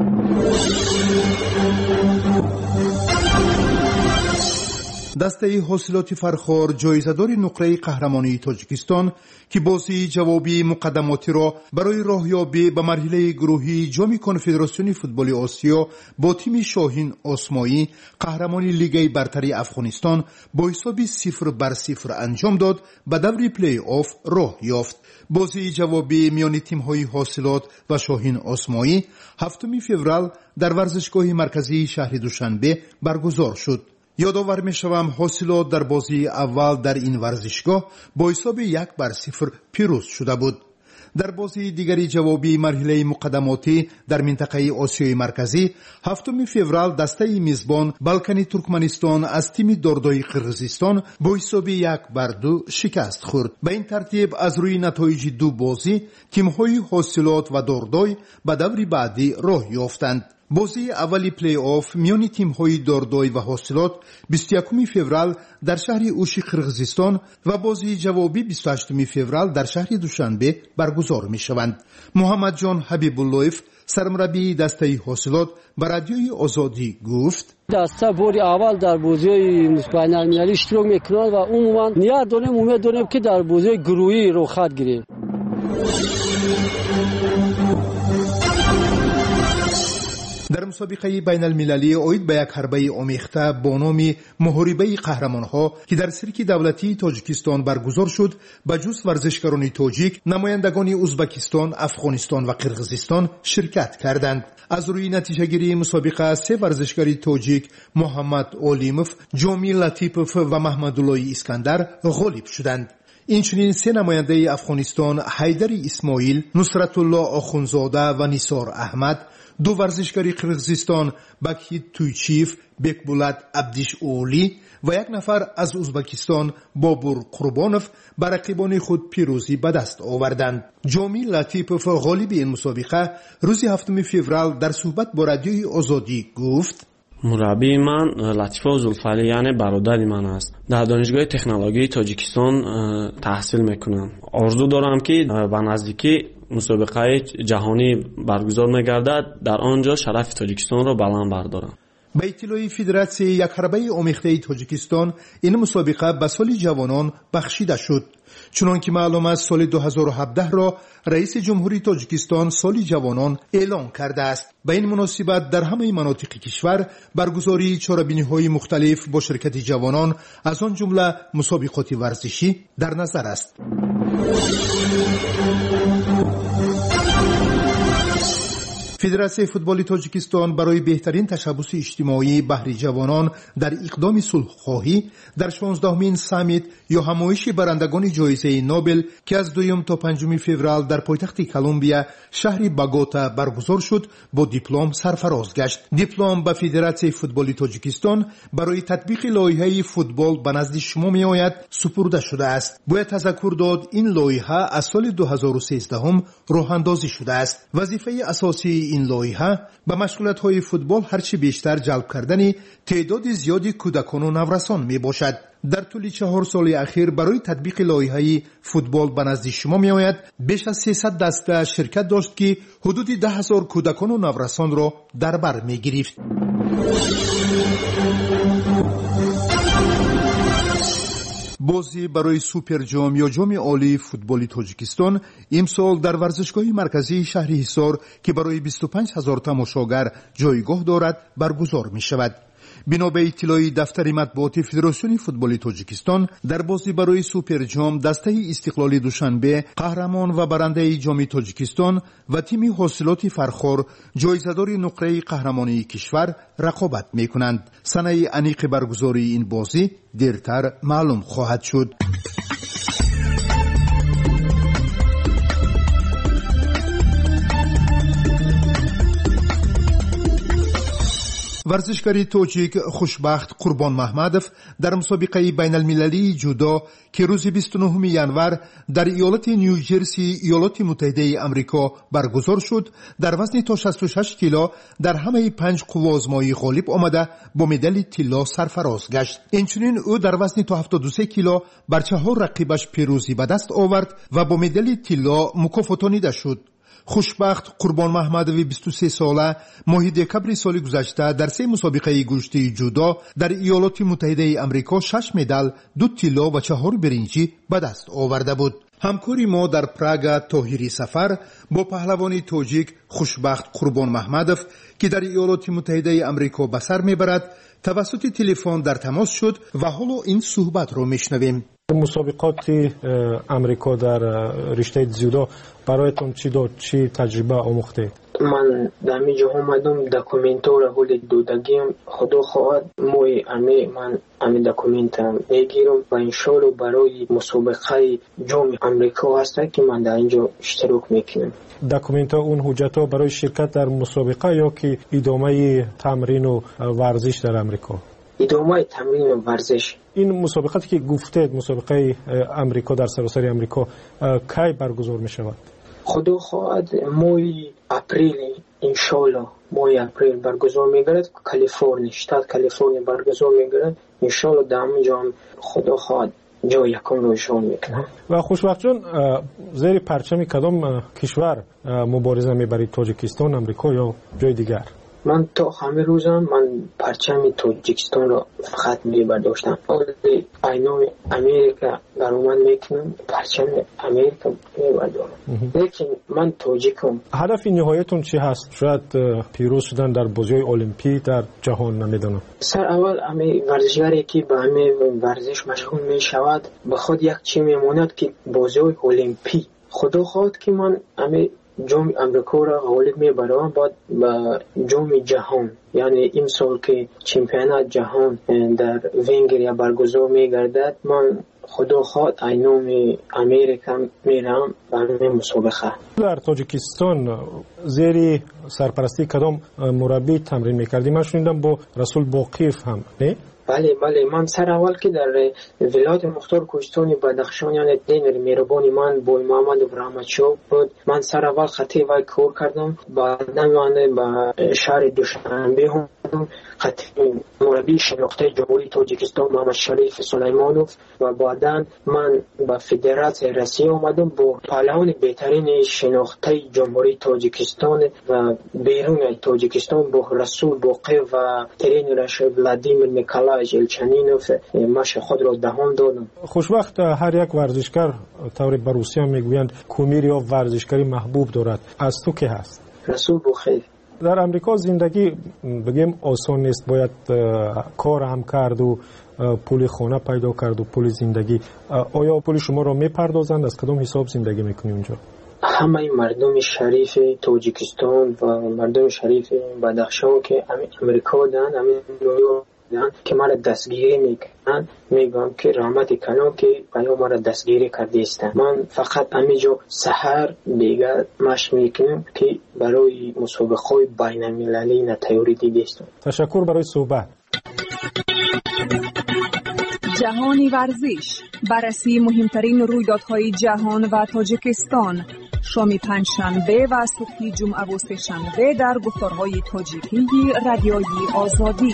дастаи ҳосилоти фархор ҷоизадори нуқраи қаҳрамонии тоҷикистон ки бозии ҷавобии муқаддамотиро барои роҳёбӣ ба марҳилаи гурӯҳии ҷоми конфедератсиони футболи осиё бо тими шоҳин осмоӣ қаҳрамони лигаи бартари афғонистон бо ҳисоби сифр бар сифр анҷом дод, ба даври плей-офф роҳ ёфт. бозии ҷавобӣ миёни тимҳои ҳосилот ва шоҳин осмоӣ ҳафтуми феврал дар варзишгоҳи марказии шаҳри душанбе баргузор шуд. ёдовар мешавам ҳосилот дар бозии аввал дар ин варзишгоҳ бо ҳисоби як бар сифр пирӯз шуда буд. дар бозии дигари ҷавобии марҳилаи муқаддамотӣ дар минтақаи осиёи марказӣ ҳафтуми феврал дастаи мизбон балкани туркманистон аз тими дордои қирғизистон бо ҳисоби як бар ду шикаст хӯрд. ба ин тартиб аз рӯи натоиҷи ду бозӣ тимҳои ҳосилот ва дордой ба даври баъдӣ роҳ ёфтанд. бозии аввали плей-офф миёни тимҳои дордой ва ҳосилот бисту якуми феврал дар шаҳри ӯши қирғизистон ва бозии ҷавобӣ бисту ҳаштуми феврал дар шаҳри душанбе баргузор мешаванд. муҳаммадҷон ҳабибуллоев сармураббии дастаи ҳосилот ба радиои озодӣ гуфт: даста бори аввал дар бозиҳои байналмилалӣ иштирок мекунад ва умуман ният дорем умед дорем ки дар бозиҳои гурӯҳӣ рӯйхат гирем. дар мусобиқаи байналмилалӣ оид ба як ҳарбаи омехта бо номи муҳорибаи қаҳрамонҳо ки дар сирки давлатии тоҷикистон баргузор шуд, ба ҷуз варзишгарони тоҷик намояндагони узбекистон, афғонистон ва қирғизистон ширкат карданд. аз рӯи натиҷагирии мусобиқа се варзишгари тоҷик муҳаммад олимов, ҷомӣ латипов ва маҳмадуллои искандар ғолиб шуданд. инчунин се намояндаи афғонистон ҳайдари исмоил, нусратулло охунзода ва нисор аҳмад, ду варзишгари қирғизистон бакҳид туйчиев, бекбулат абдишӯли ва як нафар аз узбекистон бобур қурбонов ба рақибони худ пирӯзӣ ба даст оварданд. ҷомӣ латипов ғолиби ин мусобиқа рӯзи ҳафтуми феврал дар суҳбат бо радиои озодӣ гуфт: мураббии ман латифа зулфалӣ яъне бародари ман аст. дар донишгоҳи технологии тоҷикистон таҳсил мекунам. орзу дорам ки ба наздикӣ мусобиқаи ҷаҳонӣ баргузор мегардад, дар он ҷо шарафи тоҷикистонро баланд бардорам. با اطلاع فدراسیون یک حربه آمیخته تاجیکستان این مسابقه به سال جوانان بخشیده شد. چنان که معلوم است سال دو هزار و هفده را رئیس جمهوری تاجیکستان سال جوانان اعلام کرده است. به این مناسبت در همه مناطق کشور برگزاری چاره‌بینی‌های مختلف با شرکت جوانان از آن جمله مسابقات ورزشی در نظر است. فدراسیون فوتبال تاجیکستان برای بهترین تشبث اجتماعی بهر جوانان در اقدام صلح‌خواهی در شانزدهمین سامیت یا همایش برندگان جایزه نوبل که از دوم تا پنجم فوریه در پایتخت کلمبیا شهر باگوتا برگزار شد با دیپلم سرفراز گشت. دیپلم به فدراسیون فوتبال تاجیکستان برای تطبیق لایحه فوتبال به نزد شما می آید سپرده شده است. باید تذکر داد این لایحه از سال دو هزار و سیزده راه اندازی شده است. وظیفه اساسی این لایحه به مشغولیت‌های فوتبال هرچی بیشتر جلب کردن تعداد زیادی کودکان و نورسان می باشد. در طول چهار سال اخیر برای تطبیق لایحه فوتبال به نزد شما می آید بیش از سیصد دسته شرکت داشت که حدود ده هزار کودکان و نورسان را در بر می گرفت. بازی برای سوپر جام یا جام عالی فوتبال تاجیکستان امسال در ورزشگاه مرکزی شهر حصار که برای بیست و پنج هزار تماشاگر جایگاه دارد برگزار می شود. بنا به اطلاع دفتر مطبوعات فدراسیون فوتبال تاجیکستان در بازی برای سوپر جام دسته استقلال دوشنبه قهرمان و برنده جام تاجیکستان و تیم حاصلات فرخار جایزه‌دار نقره قهرمانی کشور رقابت می‌کنند. سنه انیق برگزاری این بازی دیرتر معلوم خواهد شد. ورزشکاری تاجیک خوشبخت قربان محمدов در مسابقه بین المللی جودو که روز بیست و نهم ینور در ایالت نیوجرسی ایالات متحده آمریکا برگزار شد در وزن تا شصت و شش کیلو در همه پنج قوا آزمایی غالب آمده با مدال طلا سرفراز گشت. اینچنین او در وزن تا هفتاد و سه کیلو بر چهار رقیبش پیروزی به دست آورد و با مدال طلا مکافاتانیده شد. خوشبخت قربان محمدوی بیست و سه ساله ماه دکبر سال گذشته در سه مسابقه گشتی جودو در ایالات متحده آمریکا شش مدال، دو طلا و چهار برنجی به دست آورده بود. همکاری ما در پراگ طاهری سفر با پهلوانی تاجیک خوشبخت قربان محمدов که در ایالات متحده آمریکا به سر میبرد توسط تلفن در تماس شد و حالا این صحبت رو میشنویم. مسابقات امریکا در رشته جودو برایتون چی داد؟ چی تجربه آموخته؟ من در اینجا اومدم دکومنتو را حول دودگیم خدا خواهد موی امی من امی دکومنت میگیرم و انشالله برای مسابقه جام امریکا هست که من در اینجا اشتراک میکنم. دکومنت اون حجت ها برای شرکت در مسابقه یا که ادامه تمرین و ورزش در امریکا؟ ادامه تمرین و ورزش. این مسابقاتی که گفتید مسابقه امریکا در سراسر امریکا کی برگزار می شود؟ خدا خواهد مای اپریل انشالله مای اپریل برگزار میگردد. کالیفرنیا شتات کالیفرنیا برگزار میگردد. انشالله در اونجا خدا خواهد جای یکم روشن میکنه. و خوشبخت جان زیر پرچم کدام کشور مبارزه میبرید؟ تاجیکستان، امریکا یا جای دیگر؟ من تا همه روزم من پرچم تاجیکستان را فقط میبرداشتم. ولی اینو امریکا برام میکنم پرچم امریکا میبردارم. لیکن من تاجیکم. هدف نهاییتون چی هست؟ شاید پیروز شدن در بازی‌های المپیک در جهان نمیدونم. سر اول امی ورزشگری که به امی ورزش مشغول میشود به خود یک چی میموند که بازی‌های المپیک. خدا خواهد که من امی جام امریکا را غالب میبرم بعد به جام جهان، یعنی این سال که چمپیونات جهان در ونگریا برگزار میگردد من خدا خواهد اینوم امریکا میرم برای مسابقه. در تاجیکستان زیر سرپرستی کدام مربی تمرین میکردی؟ من شنیدم با رسول باقیف هم نه؟ بله بله من سر اول که در ولایت مختار کوهستان بدخشان یعنی دینر میربانی من بوی محمد ابراهیمچو بود. من سر اول خطی وای کار کردم. بعدا من به شهر دوشنبه هم تاجیکستان مربی شناخته جمهوری تاجیکستان محمد شریف سلیمانوف و بعداً من به فدراسیون روسیه آمدم با پهلوان بهترین شناخته جمهوری تاجیکستان و بیرون تاجیکستان با رسول باقی و ترینرش ولادیمیر نیکولایویچ الچنینوف مشق خود را دهم دادم. خوشبخت هر یک ورزشکار طور بروسی هم میگویند کومیر یا ورزشکاری محبوب دارد. از تو که هست؟ رسول بخیر. در امریکا زندگی بگیم آسان نیست، باید کار هم کرد و پول خانه پیدا کرد و پول زندگی. آیا پول شما را میپردازند؟ از کدام حساب زندگی میکنی اونجا؟ همه مردم شریف تاجیکستان و مردم شریف بدخشان که امریکا دارن، دارن که مرا دستگیری میکنن، میگم که رحمت کنم که آیا مرا دستگیری کرده استن. من فقط همینجا سحر دیگر مشق میکنم که برای مسابقه بین المللی نتایوری دیده استم. تشکر برای صحبت. جهانی ورزش، بررسی مهمترین رویدادهای جهان و تاجیکستان، شام پنجشنبه و صبح جمعه و سه‌شنبه در گفتارهای تاجیکی رادیوی آزادی.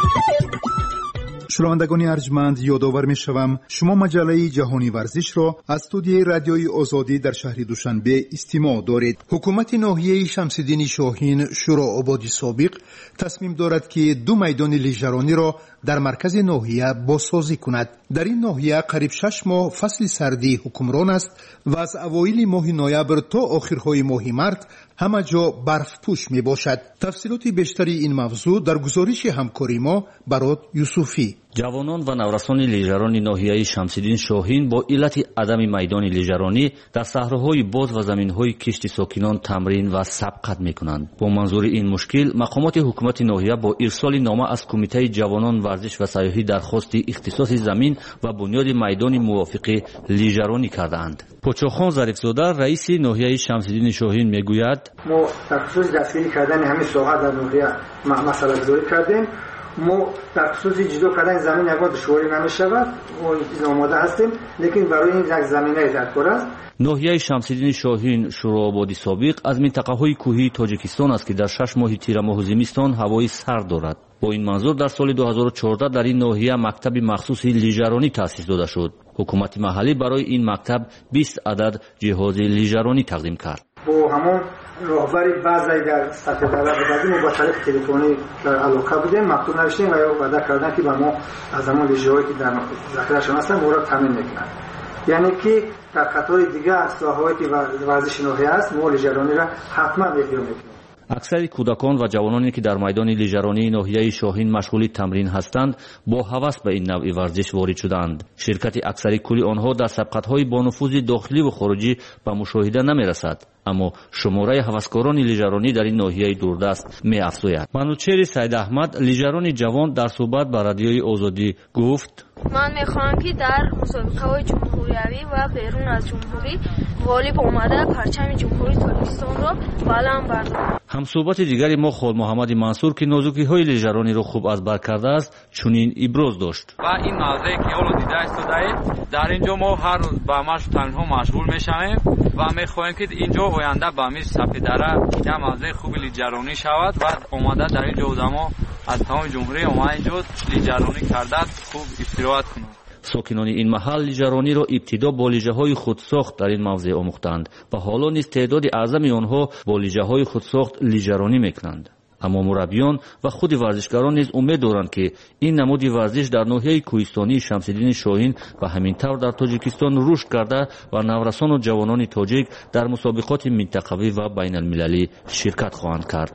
شنوندگان ارجمند، یادآور می‌شوم شما مجله جهانی ورزش را از استودیوی رادیوی آزادی در شهر دوشنبه استماع دارید. حکومت ناحیه شمس‌الدین شاهین شورا آبادی سابق تصمیم دارد که دو میدان لیژرانی را در مرکز ناحیه بازسازی کند. در این ناحیه قریب شش ماه فصل سردی حکمران است و از اوایل ماه نوامبر تا آخرهای ماه مارس همه جا برف پوش می باشد. تفصیلات بیشتری این موضوع در گزارش همکاری ما برات یوسفی. جوانان و نورسان لیژران ناحیه شمس‌الدین شاهین با علت عدم میدان لیژرانی در صحراهای باز و زمین‌های کشت ساکنان تمرین و سبقت می‌کنند. با منظور این مشکل مقامات حکومت ناحیه با ارسال نامه از کمیته جوانان ورزش و سیاحی درخواست اختصاص زمین و بنیاد میدان موافق لیژرانی کردند. پوچوخان ظریفزاده رئیس ناحیه شمس‌الدین شاهین میگوید ما در خصوص دستگیری کردن همین ساحه در ناحیه مسئله گذاری کردیم. ما در خصوص جدا کردن زمین اگر دشواری نمی‌شود ما آماده هستیم، لیکن برای این یک زمینه در کار است. ناحیه شمس‌الدین شاهین شورا آبادی سابق از منطقه‌های کوهی تاجیکستان است که در شش ماه تیر ماه زمستان هوای سرد دارد. با این منظور در سال دو هزار و چهارده در این ناحیه مکتب مخصوص لیژرانی تأسیس داده شد. حکومت محلی برای این مکتب بیست عدد جهاز لیژرانی تقدیم کرد. با همون راهبری بعضی در سطح دولت بودیم و با طریق تلفنی در علاقه بودیم، مکتوب نوشتیم و وعده کردن که با ما از همون لیژه‌هایی که در ذخیره‌شون هستن ما را تامین میکنن. یعنی که در خطای دیگه از ساحه‌هایی که ورزش ناحیه است ما لیژرانی را حتما احیا میکنیم. اکثر کودکان و جوانانی که در میدان لیژرانی ناحیه شاهین مشغول تمرین هستند با هوس به این نوع ورزش وارد شدند. شرکت اکثری کلی آنها در سبقت‌های با نفوذ داخلی و خارجی به مشاهده نمی‌رسد، اما شماره هوسکاران لیژرانی در این ناحیه دوردست می‌افزاید. منوچهر سید احمد لیژران جوان در صحبت با رادیوی آزادی گفت من میخواهم که در مسابقه‌های جمهوریوی و بیرون از جمهوری غالب آمده پرچم جمهوری تاجیکستان را بلند بردارم. همصحبت دیگری ما خال محمد منصور که نازکی‌های لیژرانی را خوب از بر کرده است چنین ابراز داشت. و این موضوعی که حالا دیده استودید در اینجا ما هر روز با مشق تنها مشغول میشویم و میخواهیم که اینجا آینده با میز سپیدره یک موضوع خوب لیژرانی شود و آمده در اینجا آدما از تمام جمهوری اومد اینجا لیژرانی کرده خوب استراحت کنند. ساکنان این محل لیژرانی را ابتدا با لیژه‌های خودساخت در این موضع آموختند و حالا نیز تعداد اعظم آنها با لیژه‌های خودساخت لیژرانی میکنند. اما مربیان و خود ورزشکاران نیز امید دارند که این نمود ورزش در ناحیه کوهستانی شمس‌الدین شاهین و همینطور در تاجیکستان رشد کرده و نورسان و جوانان تاجیک در مسابقات منطقوی و بین المللی شرکت خواهند کرد.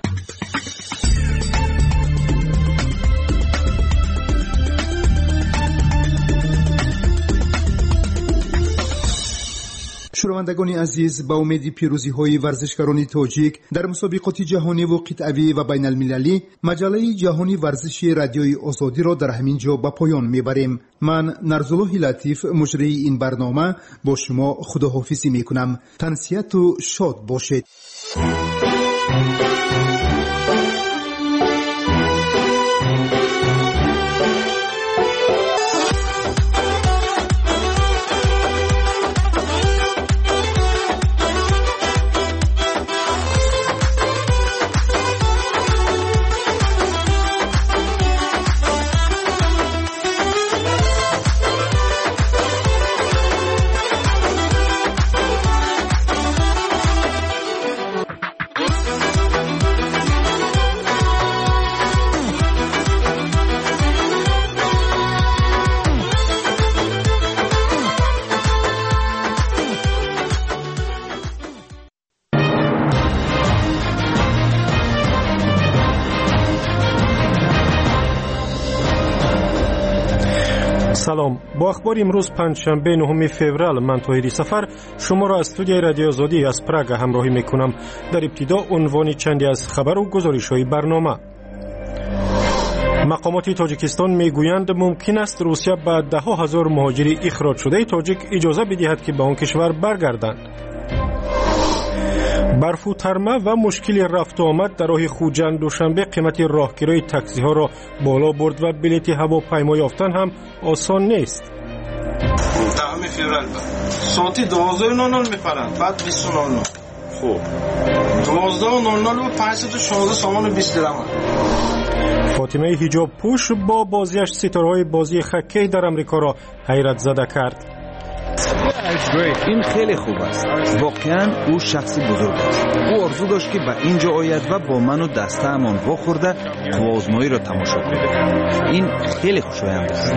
شنوندگان عزیز، با امید پیروزی های ورزشکاران تاجیک در مسابقات جهانی و قطعی و بین المللی مجله جهانی ورزشی رادیوی آزادی را در همین جا به پایان میبریم. من نرزالله لطیف مجری این برنامه با شما خداحافظی میکنم. تنسیت و شاد باشید. سلام، با اخبار امروز پنجشنبه نهم فوریه من طاهری سفر شما را از استودیوی رادیو آزادی از پراگ همراهی میکنم. در ابتدا عنوان چندی از خبر و گزارش‌های برنامه. مقامات تاجیکستان میگویند ممکن است روسیه به ده ها هزار مهاجر اخراج شده تاجیک اجازه بدهد که به آن کشور برگردند. برف و ترمه و مشکل رفت و آمد در راه خوجند دوشنبه قیمت راهگیری تاکسی ها را بالا برد و بلیط هواپیما یافتن هم آسان نیست. دهم فوریه ساعتی دوازده و نود میپرند، بعد بیست و نود. خوب دوازده و نود و پانصد و شانزده سامان بیست درهم. فاطمه حجاب پوش با بازیش ستاره‌های بازی خکی در امریکا را حیرت زده کرد. این خیلی خوب است. واقعا او شخصی بزرگ است. او آرزو داشت که به اینجا آید و با من و دسته امان واخورده قوازمایی را تماشا کند. این خیلی خوشایند است.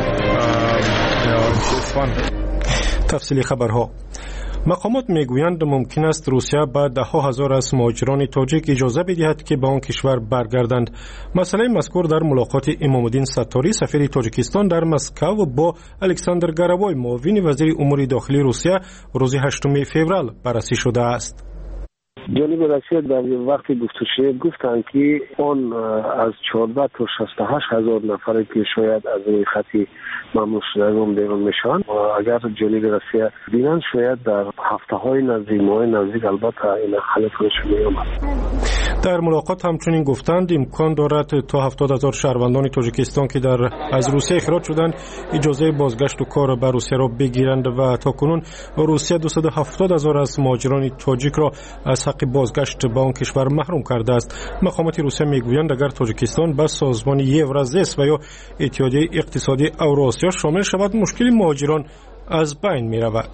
تفصیل خبرها. مقامات میگویند ممکن است روسیه به ده ها هزار از مهاجران تاجیک اجازه بدهد که به آن کشور برگردند. مسئله مذکور در ملاقات امام الدین ستاری سفیر تاجیکستان در مسکو با الکساندر گروای معاون وزیر امور داخلی روسیه روز هشتم فوریه بررسی شده است. جانب روسیه در وقت گفتگو گفتند که آن از چهارده تا شصت و هشت هزار نفر که شاید از روی خط ممنوع شدگان بیرون میشن و اگر جانب روسیه بینن شاید در هفته های نزدیک ماه نزدیک البته این حالت خودش میامد. در ملاقات همچنین گفتند امکان دارد تا هفتاد هزار شهروندان تاجیکستان که در از روسیه اخراج شدند اجازه بازگشت و کار به روسیه را بگیرند و تاکنون روسیه دویست و هفتاد هزار از مهاجران تاجیک را از حق بازگشت به آن کشور محروم کرده است. مقامات روسیه میگویند اگر تاجیکستان به سازمان یورازیس و یا اتحادیه اقتصادی اوراسیا شامل شود مشکل مهاجران از بین می رود.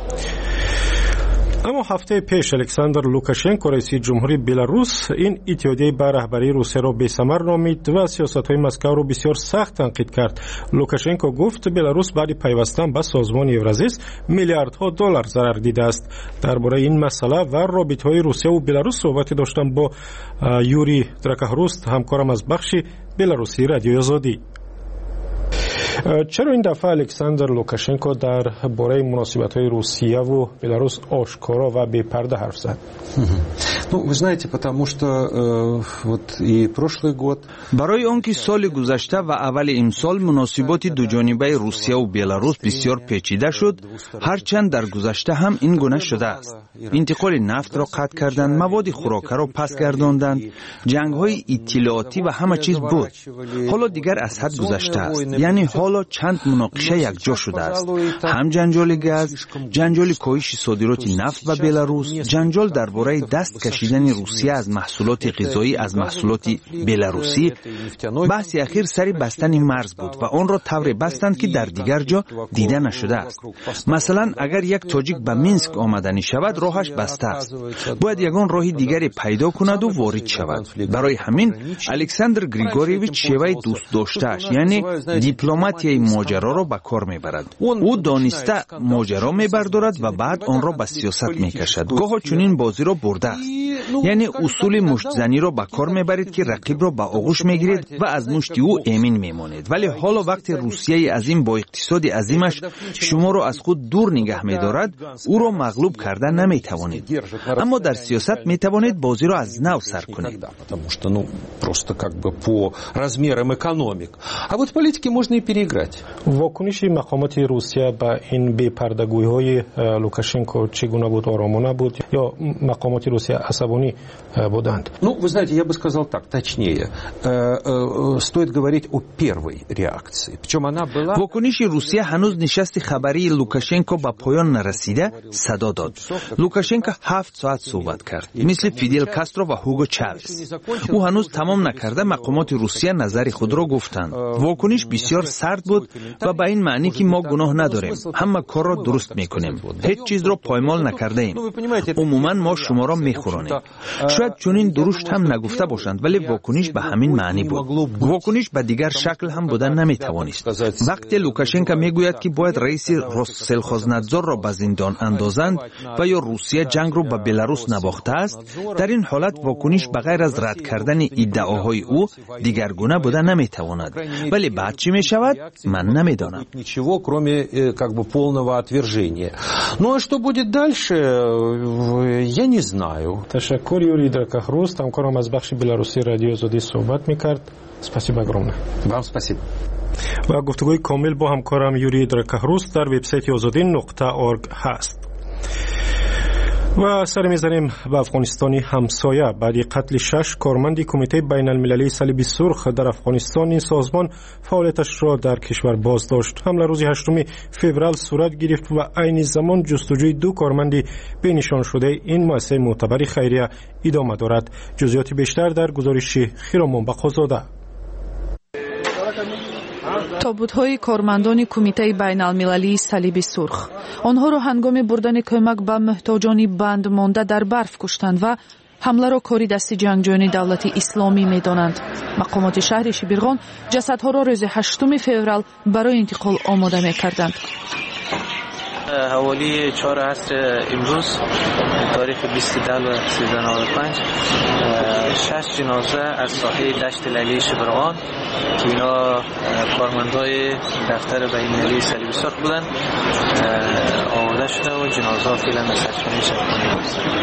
اما هفته پیش الکساندر لوکاشنکو رئیس جمهوری بلاروس این اتحادیه به رهبری روسیه را بی‌ثمر نامید و سیاست‌های مسکو را بسیار سخت تنقید کرد. لوکاشنکو گفت بلاروس بعد پیوستن به سازمان یورازیس میلیاردها دلار ضرر دیده است. درباره این مسئله و رابطه‌های روسیه و بلاروس صحبت داشتم با یوری درکاهروست همکارم از بخش بلاروسی رادیو آزادی. چرا این دفعه الکساندر لوکاشنکو در باره مناسبت‌های روسیه و بلاروس آشکارا و بی پرده حرف زد؟ Ну, вы знаете, потому что э, вот и прошлый год برای آنکه سال گذشته و اول امسال مناسبات دوجانبه روسیه و بلاروس بسیار پیچیده شد، هرچند در گذشته هم این گونه شده است. انتقال نفت را قطع کردند، مواد خوراکه را پس گرداندند، جنگ‌های اطلاعاتی و همه چیز بود. حالا دیگر از حد گذشته است. یعنی حالا چند مناقشه یکجا شده است. هم جنجال گاز، جنجال کاهش صادرات نفت به بلاروس، جنجال درباره دست کشیدن روسیه از محصولات غذایی از محصولات بلاروسی. بحث اخیر سر بستن مرز بود و آن را طوری بستند که در دیگر جا دیده نشده است. مثلا اگر یک تاجیک به مینسک آمدنی شود راهش بسته است، باید یگان راه دیگری پیدا کند و وارد شود. برای همین الکساندر گریگوریویچ شیوه دوست داشته‌اش یعنی دیپلماتیای ماجرا را به کار میبرد. او دانسته ماجرا میبردارد و بعد آن را به سیاست میکشد. گاه چنین بازی را برده است. یعنی اصول مشت زنی را به کار میبرید که رقیب را به آغوش میگیرید و از مشت او امین میمانید. ولی حالا وقت روسیه عظیم با اقتصاد عظیمش شما را از خود دور نگه میدارد، او را مغلوب کرده نمیتوانید. اما در سیاست میتوانید بازی را از نو سر کنید. А вот в политике можно и переиграть. واکنش مقامات روسیه به این بی‌پرده‌گویی‌های لوکاشنکو چگونه بود؟ آرامانه بود یا مقامات روسیه عصبانی بودند؟ Ну, вы знаете, я бы сказал так, точнее, стоит говорить о первой реакции. Причем она была واکنش روسیه هنوز نشست خبری لوکاشنکو به پایان نرسیده صدا داد. لوکاشنکو هفت ساعت صحبت کرد، مثل فیدل کاسترو و هوگو چاوز. او هنوز تمام نکرده مقامات روسیه نظر خود را گفتند. واکنش بسیار سرد بود و به این معنی که ما گناه نداریم، همه کار را درست میکنیم، هیچ چیز را پایمال نکرده ایم. عموما ما شما را میخورانیم. شاید چنین درشت هم نگفته باشند، ولی واکنش به همین معنی بود. واکنش به دیگر شکل هم بودن نمیتوانست. وقتی لوکاشنکو میگوید که باید رئیس روسسلخوزنادزور را به زندان اندازند و یا روسیه جنگ را به بلاروس نباخته است، در این حالت واکنش به غیر از رد کردن ادعاهای او دیگرگونه بوده نمیتواند. ولی بعد چی میشود من نمیدانم. Ничего, кроме как бы полного отвержения. Ну а что будет дальше, я не знаю. تشکر یوری дракохруст. همکارم از بخش بلاروسی رادیو آزادی صحبت میکرد. спасибо огромное. Вам спасибо. و گفتگوی کامل با همکارم یوری дракохруст در وبسایت آزادی نقطه اورگ هست. و سر می‌زنیم به افغانستانی همسایه. بعد قتل شش کارمند کمیته بین المللی صلیب سرخ در افغانستان، این سازمان فعالیتش را در کشور بازداشت. حمله روز هشتم فوریه صورت گرفت و عین زمان جستجوی دو کارمند به نشان شده این مؤسسه معتبر خیریه ادامه دارد. جزئیات بیشتر در گزارش خیرامان بقازاده. тобутҳои кормандони кумитаи байналмилалии салиби сурх онҳоро ҳангоми бурдани кӯмак ба муҳтоҷони банд монда дар барф куштанд ва ҳамларо кори дасти ҷангҷӯёни давлати исломӣ медонанд. мақомоти шаҳри шибирғон ҷасадҳоро рӯзи ҳаштуми феврал барои интиқол омода мекарданд. حوالی چهار عصر امروز تاریخ بیست و سیزده نود و پنج شش جنازه از ساحه دشت لیلی شبرغان که اینا کارمندای دفتر بین‌المللی صلیب سرخ بودن آورده شده و جنازه فعلا به سرچشمه شبرغان.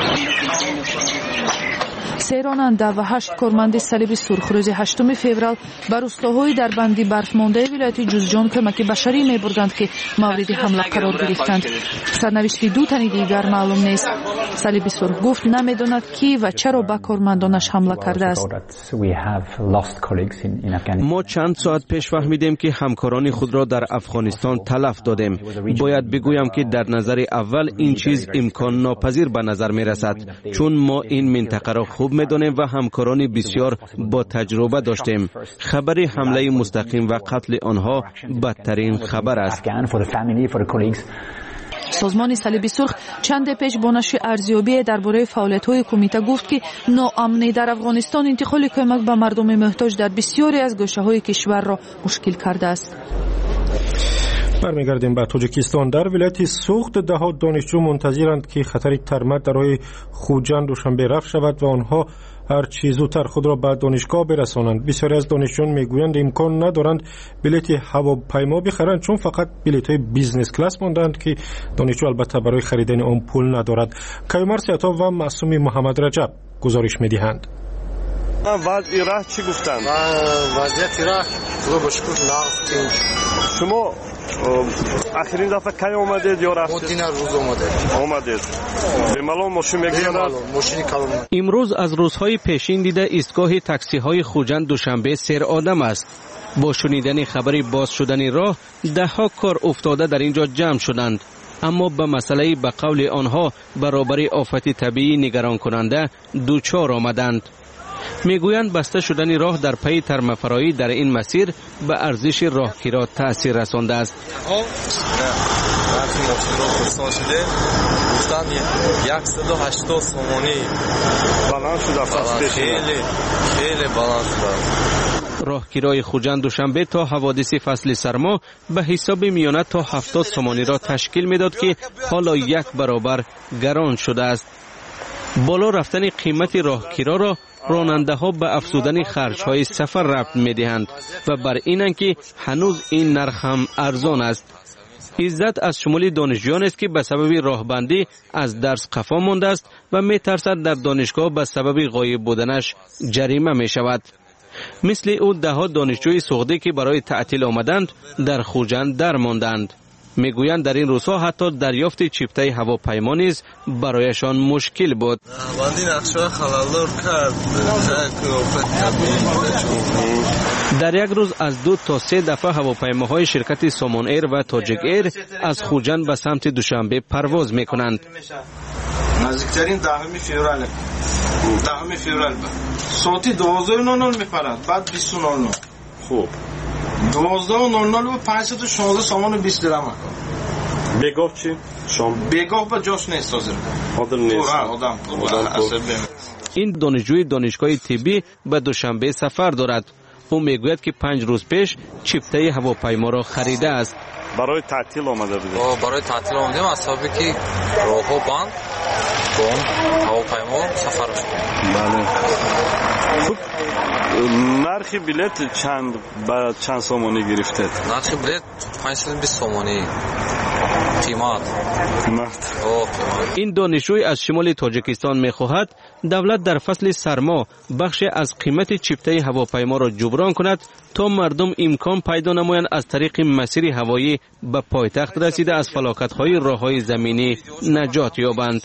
سه راننده و هشت کارمند صلیب سرخ روز هشتم فوریه بر روستاهای در بندی برفمانده ولایت جوزجان کمک بشری می‌بردند که مورد حمله قرار گرفتند. سرنوشت دو تن دیگر معلوم نیست. صلیب سرخ گفت نمی‌داند کی و چرا به کارمندانش حمله کرده است. ما چند ساعت پیش فهمیدیم که همکاران خود را در افغانستان تلف دادیم. باید بگویم که در نظر اول این چیز امکان ناپذیر به نظر می‌رسد، چون ما این منطقه را خوب می‌دانیم و همکاران بسیار با تجربه داشتیم. خبر حمله مستقیم و قتل آنها بدترین خبر است. سازمان صلیب سرخ چند پیش با نشر ارزیابی درباره فعالیت‌های کمیته گفت که ناامنی در افغانستان انتقال کمک به مردم محتاج در بسیاری از گوشه‌های کشور را مشکل کرده است. برمیگردیم به تاجیکستان. در ولایت سوخت دهات دانشجو منتظرند که خطر ترمت در راه خوجند دوشنبه رفع شود و آنها هر چیز زودتر خود را به دانشگاه برسانند. بسیاری از دانشجویان میگویند امکان ندارند بلیط هواپیما بخرند، چون فقط بلیط‌های بیزنس کلاس ماندند که دانشجو البته برای خریدن آن پول ندارد. کیومرث عطا و معصوم محمد رجب گزارش می‌دهند. وضع راه چی گفتند؟ وضعیت راه خدا به شکر ناز. شما آخرین دفعه کی آمدید یا رفتید؟ مدینه روز آمدید. آمدید. به مالون ماشین میگیرند؟ ماشین کلان. امروز از روزهای پیشین دیده ایستگاه تاکسی های خوجند دوشنبه سر آدم است. با شنیدن خبری باز شدن راه ده ها کار افتاده در اینجا جمع شدند، اما به مسئله به قول آنها برابر آفت طبیعی نگران کننده دوچار آمدند. میگویند بسته شدن راه در پی ترمفرایی در این مسیر به ارزش راهگیرا تأثیر رسانده است. صد و هشتاد سومانی بلند شده. خیلی خیلی بلند شده. راهگیرای خوجند دوشنبه تا حوادث فصل سرما به حساب میانه تا هفتاد سومانی را تشکیل میداد که حالا یک برابر گران شده است. بالا رفتن قیمت راهگیرا را راننده ها به افزودن خرج های سفر ربط می دهند و بر اینند که هنوز این نرخ هم ارزان است. عزت از شمول دانشجویان است که به سبب راهبندی از درس قفا مانده است و می ترسد در دانشگاه به سبب غایب بودنش جریمه می شود. مثل او ده ها دانشجوی سوخته که برای تعطیل آمدند در خوجند در ماندند. میگویند در این روزها حتی دریافت چیپته هواپیما نیز برایشان مشکل بود. در یک روز از دو تا سه دفعه هواپیماهای شرکت سامان ایر و تاجیک ایر از خوجند به سمت دوشنبه پرواز میکنند. نزدیکترین دهم فوریه دهم فوریه ساعتی دوازده و نود میپرند، بعد بیست و نود. خوب دوازده و نود و پنجصد و شانزده سامان و بیست درهم. بگاه چی؟ شام بگاه با جاش نیست حاضر حاضر نیست آدم این دانشجوی دانشگاه طبی به دوشنبه سفر دارد. او میگوید که پنج روز پیش چیپته هواپیما را خریده است. برای تعطیل آمده بودیم. برای تعطیل آمدیم از سببی که راه‌ها بند با اون هواپیما سفر می‌کنیم. بله. خب نرخ بلیت چند با چند سومانی گرفتید؟ نرخ بلیت پنج و بیست سومانی قیمت. این دانشجوی از شمال تاجیکستان می‌خواهد دولت در فصل سرما بخش از قیمت چیپته هواپیما را جبران کند تا مردم امکان پیدا نمایند از طریق مسیر هوایی به پایتخت رسیده از فلاکت‌های راه‌های زمینی نجات یابند.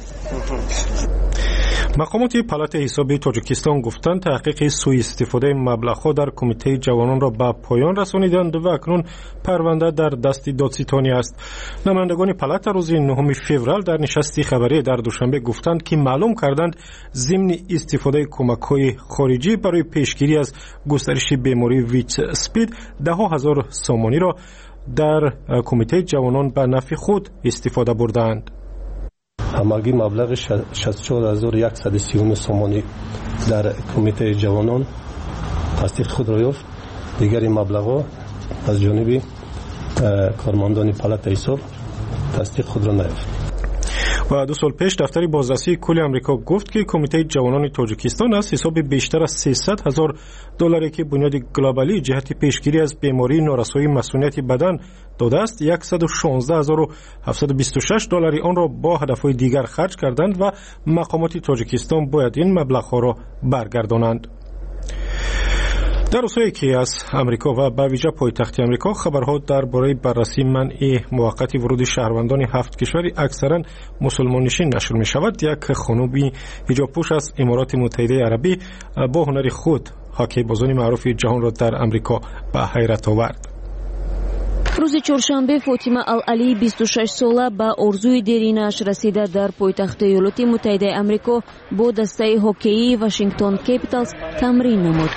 مقامات پالات حسابی تاجیکستان گفتند تحقیق سوء استفاده مبلغ‌ها در کمیته جوانان را به پایان رسانیدند و اکنون پرونده در دست دادستانی است. نمایندگان پالات روز نهم فوریه در نشستی خبری در دوشنبه گفتند که معلوم کردند ضمن استفاده کمک‌های خارجی برای پیشگیری از گسترش بیماری ویچ اسپید ده هزار سومانی را در کمیته جوانان به نفع خود استفاده بردند. همگی مبلغ شصت و چهار هزار و صد و سی و نه سومانی در کمیته جوانان تصدیق خود را یافت. دیگر مبلغ از جانب کارمندان پالات حساب تصدیق خود را نیافت. و دو سال پیش دفتر بازرسی کل امریکا گفت که کمیته جوانان تاجیکستان از حساب بیشتر از سیصد هزار دلاری که بنیاد گلوبالی جهت پیشگیری از بیماری نارسایی مسئولیت بدن داده است صد و شانزده هزار و هفتصد و بیست و شش دلاری آن را با هدفهای دیگر خرج کردند و مقامات تاجیکستان باید این مبلغ‌ها را برگردانند. در روزهایی که از امریکا و به ویژه پایتخت امریکا خبرها درباره بررسی منع موقت ورود شهروندان هفت کشوری اکثرا مسلمان نشین نشر می شود، یک خانومی حجاب پوش از امارات متحده عربی با هنر خود هاکی بازان معروف جهان را در امریکا به حیرت آورد. روز چهارشنبه فاطمه العلی بیست و شش ساله به آرزوی دیرینش رسیده در پایتخت ایالات متحده آمریکا با دسته هاکی واشنگتن کپیتالز تمرین نمود.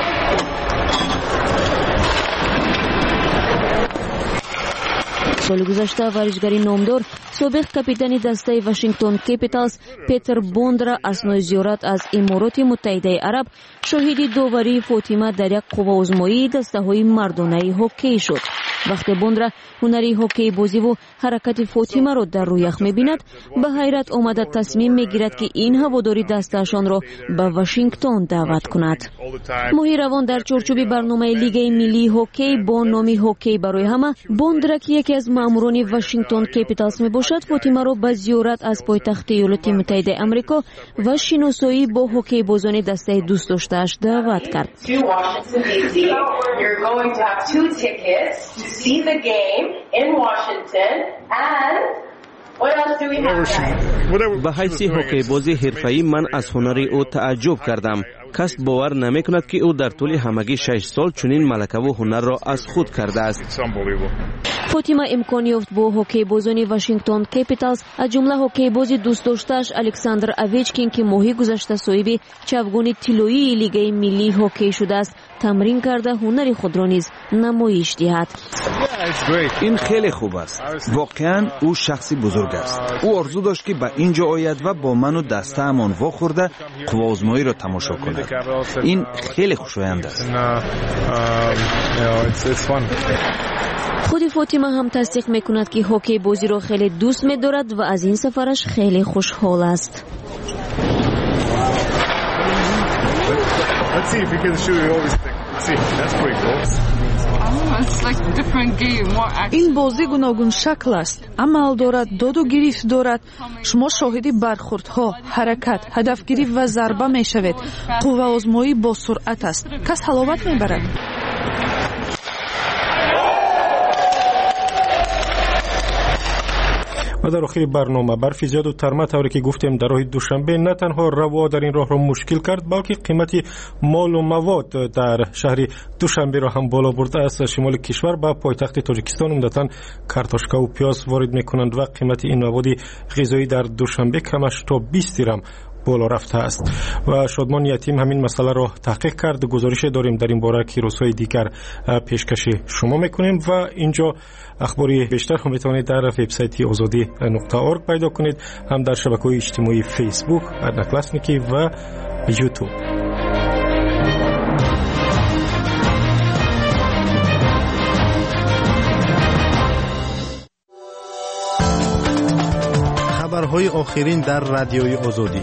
سال گذشته ورزشکار نامدار سابق کاپیتان دسته واشنگتن کپیتالز پیتر بوند را اثنای زیارت از امارات متحده عرب شاهد داوری فاطمه در یک قوه‌آزمایی دسته‌های مردانه هاکی شد. وقتی بوند را هنری هاکی بازی و حرکت فاطمه را در روی یخ می‌بیند به حیرت آمده تصمیم می‌گیرد که این هواداری دسته‌شان را به واشنگتن دعوت کند. ماهی روان در چارچوب برنامه لیگ ملی هاکی با نام هاکی برای همه بوند را که یکی از ماموران واشنگتن کپیتالز میباشد فاطمه را به زیارت از پایتخت ایالات متحده آمریکا و شناسایی با هاکی بازان دسته دوست داشته‌اش دعوت کرد. به حیث هاکی بازی حرفه‌ای من از هنر او تعجب کردم. کس باور نمی کند که او در طول همگی شش سال چنین ملکه و هنر را از خود کرده است. فاطمه امکان یافت با هاکی بازان واشنگتن کپیتالز از جمله هاکی بازی دوست داشته‌اش الکساندر اویچکین که ماهی گذشته صاحب چوگان طلایی لیگ ملی هاکی شده است تمرین کرده هنر خود را نیز نمایش دهد. این خیلی خوب است. واقعا او شخصی بزرگ است. او آرزو داشت که به اینجا آید و با من و دسته امان واخورده قوه‌آزمایی را تماشا کند. این خیلی خوشایند است. خود فاطمه هم تصدیق میکند که هاکی بازی را خیلی دوست می‌دارد و از این سفرش خیلی خوشحال است. این بازی گوناگون شکل است. عمل دارد، داد و گریفت دارد. شما شاهدی برخوردها، حرکت، هدفگیری و ضربه میشوید. قوه آزمایی با سرعت است. کس حلاوت میبرد. و در آخر برنامه برف زیاد و ترمه طوری که گفتیم در راه دوشنبه نه تنها روا در این راه را مشکل کرد بلکه قیمت مال و مواد در شهر دوشنبه را هم بالا برده است. شمال کشور با پایتخت تاجیکستان عمدتاً کارتوشکا و پیاز وارد میکنند و قیمت این مواد غذایی در دوشنبه کمش تا بیست درم بالا رفته است و شادمان یتیم همین مسئله را تحقیق کرد. گزارش داریم در این باره که روزهای دیگر پیشکش شما میکنیم و اینجا اخباری بیشتر هم میتونید در وبسایت آزادی نقطه اورگ پیدا کنید، هم در شبکه‌های اجتماعی فیسبوک، ادناکلاسنیکی و یوتیوب. خبرهای آخرین در رادیوی آزادی.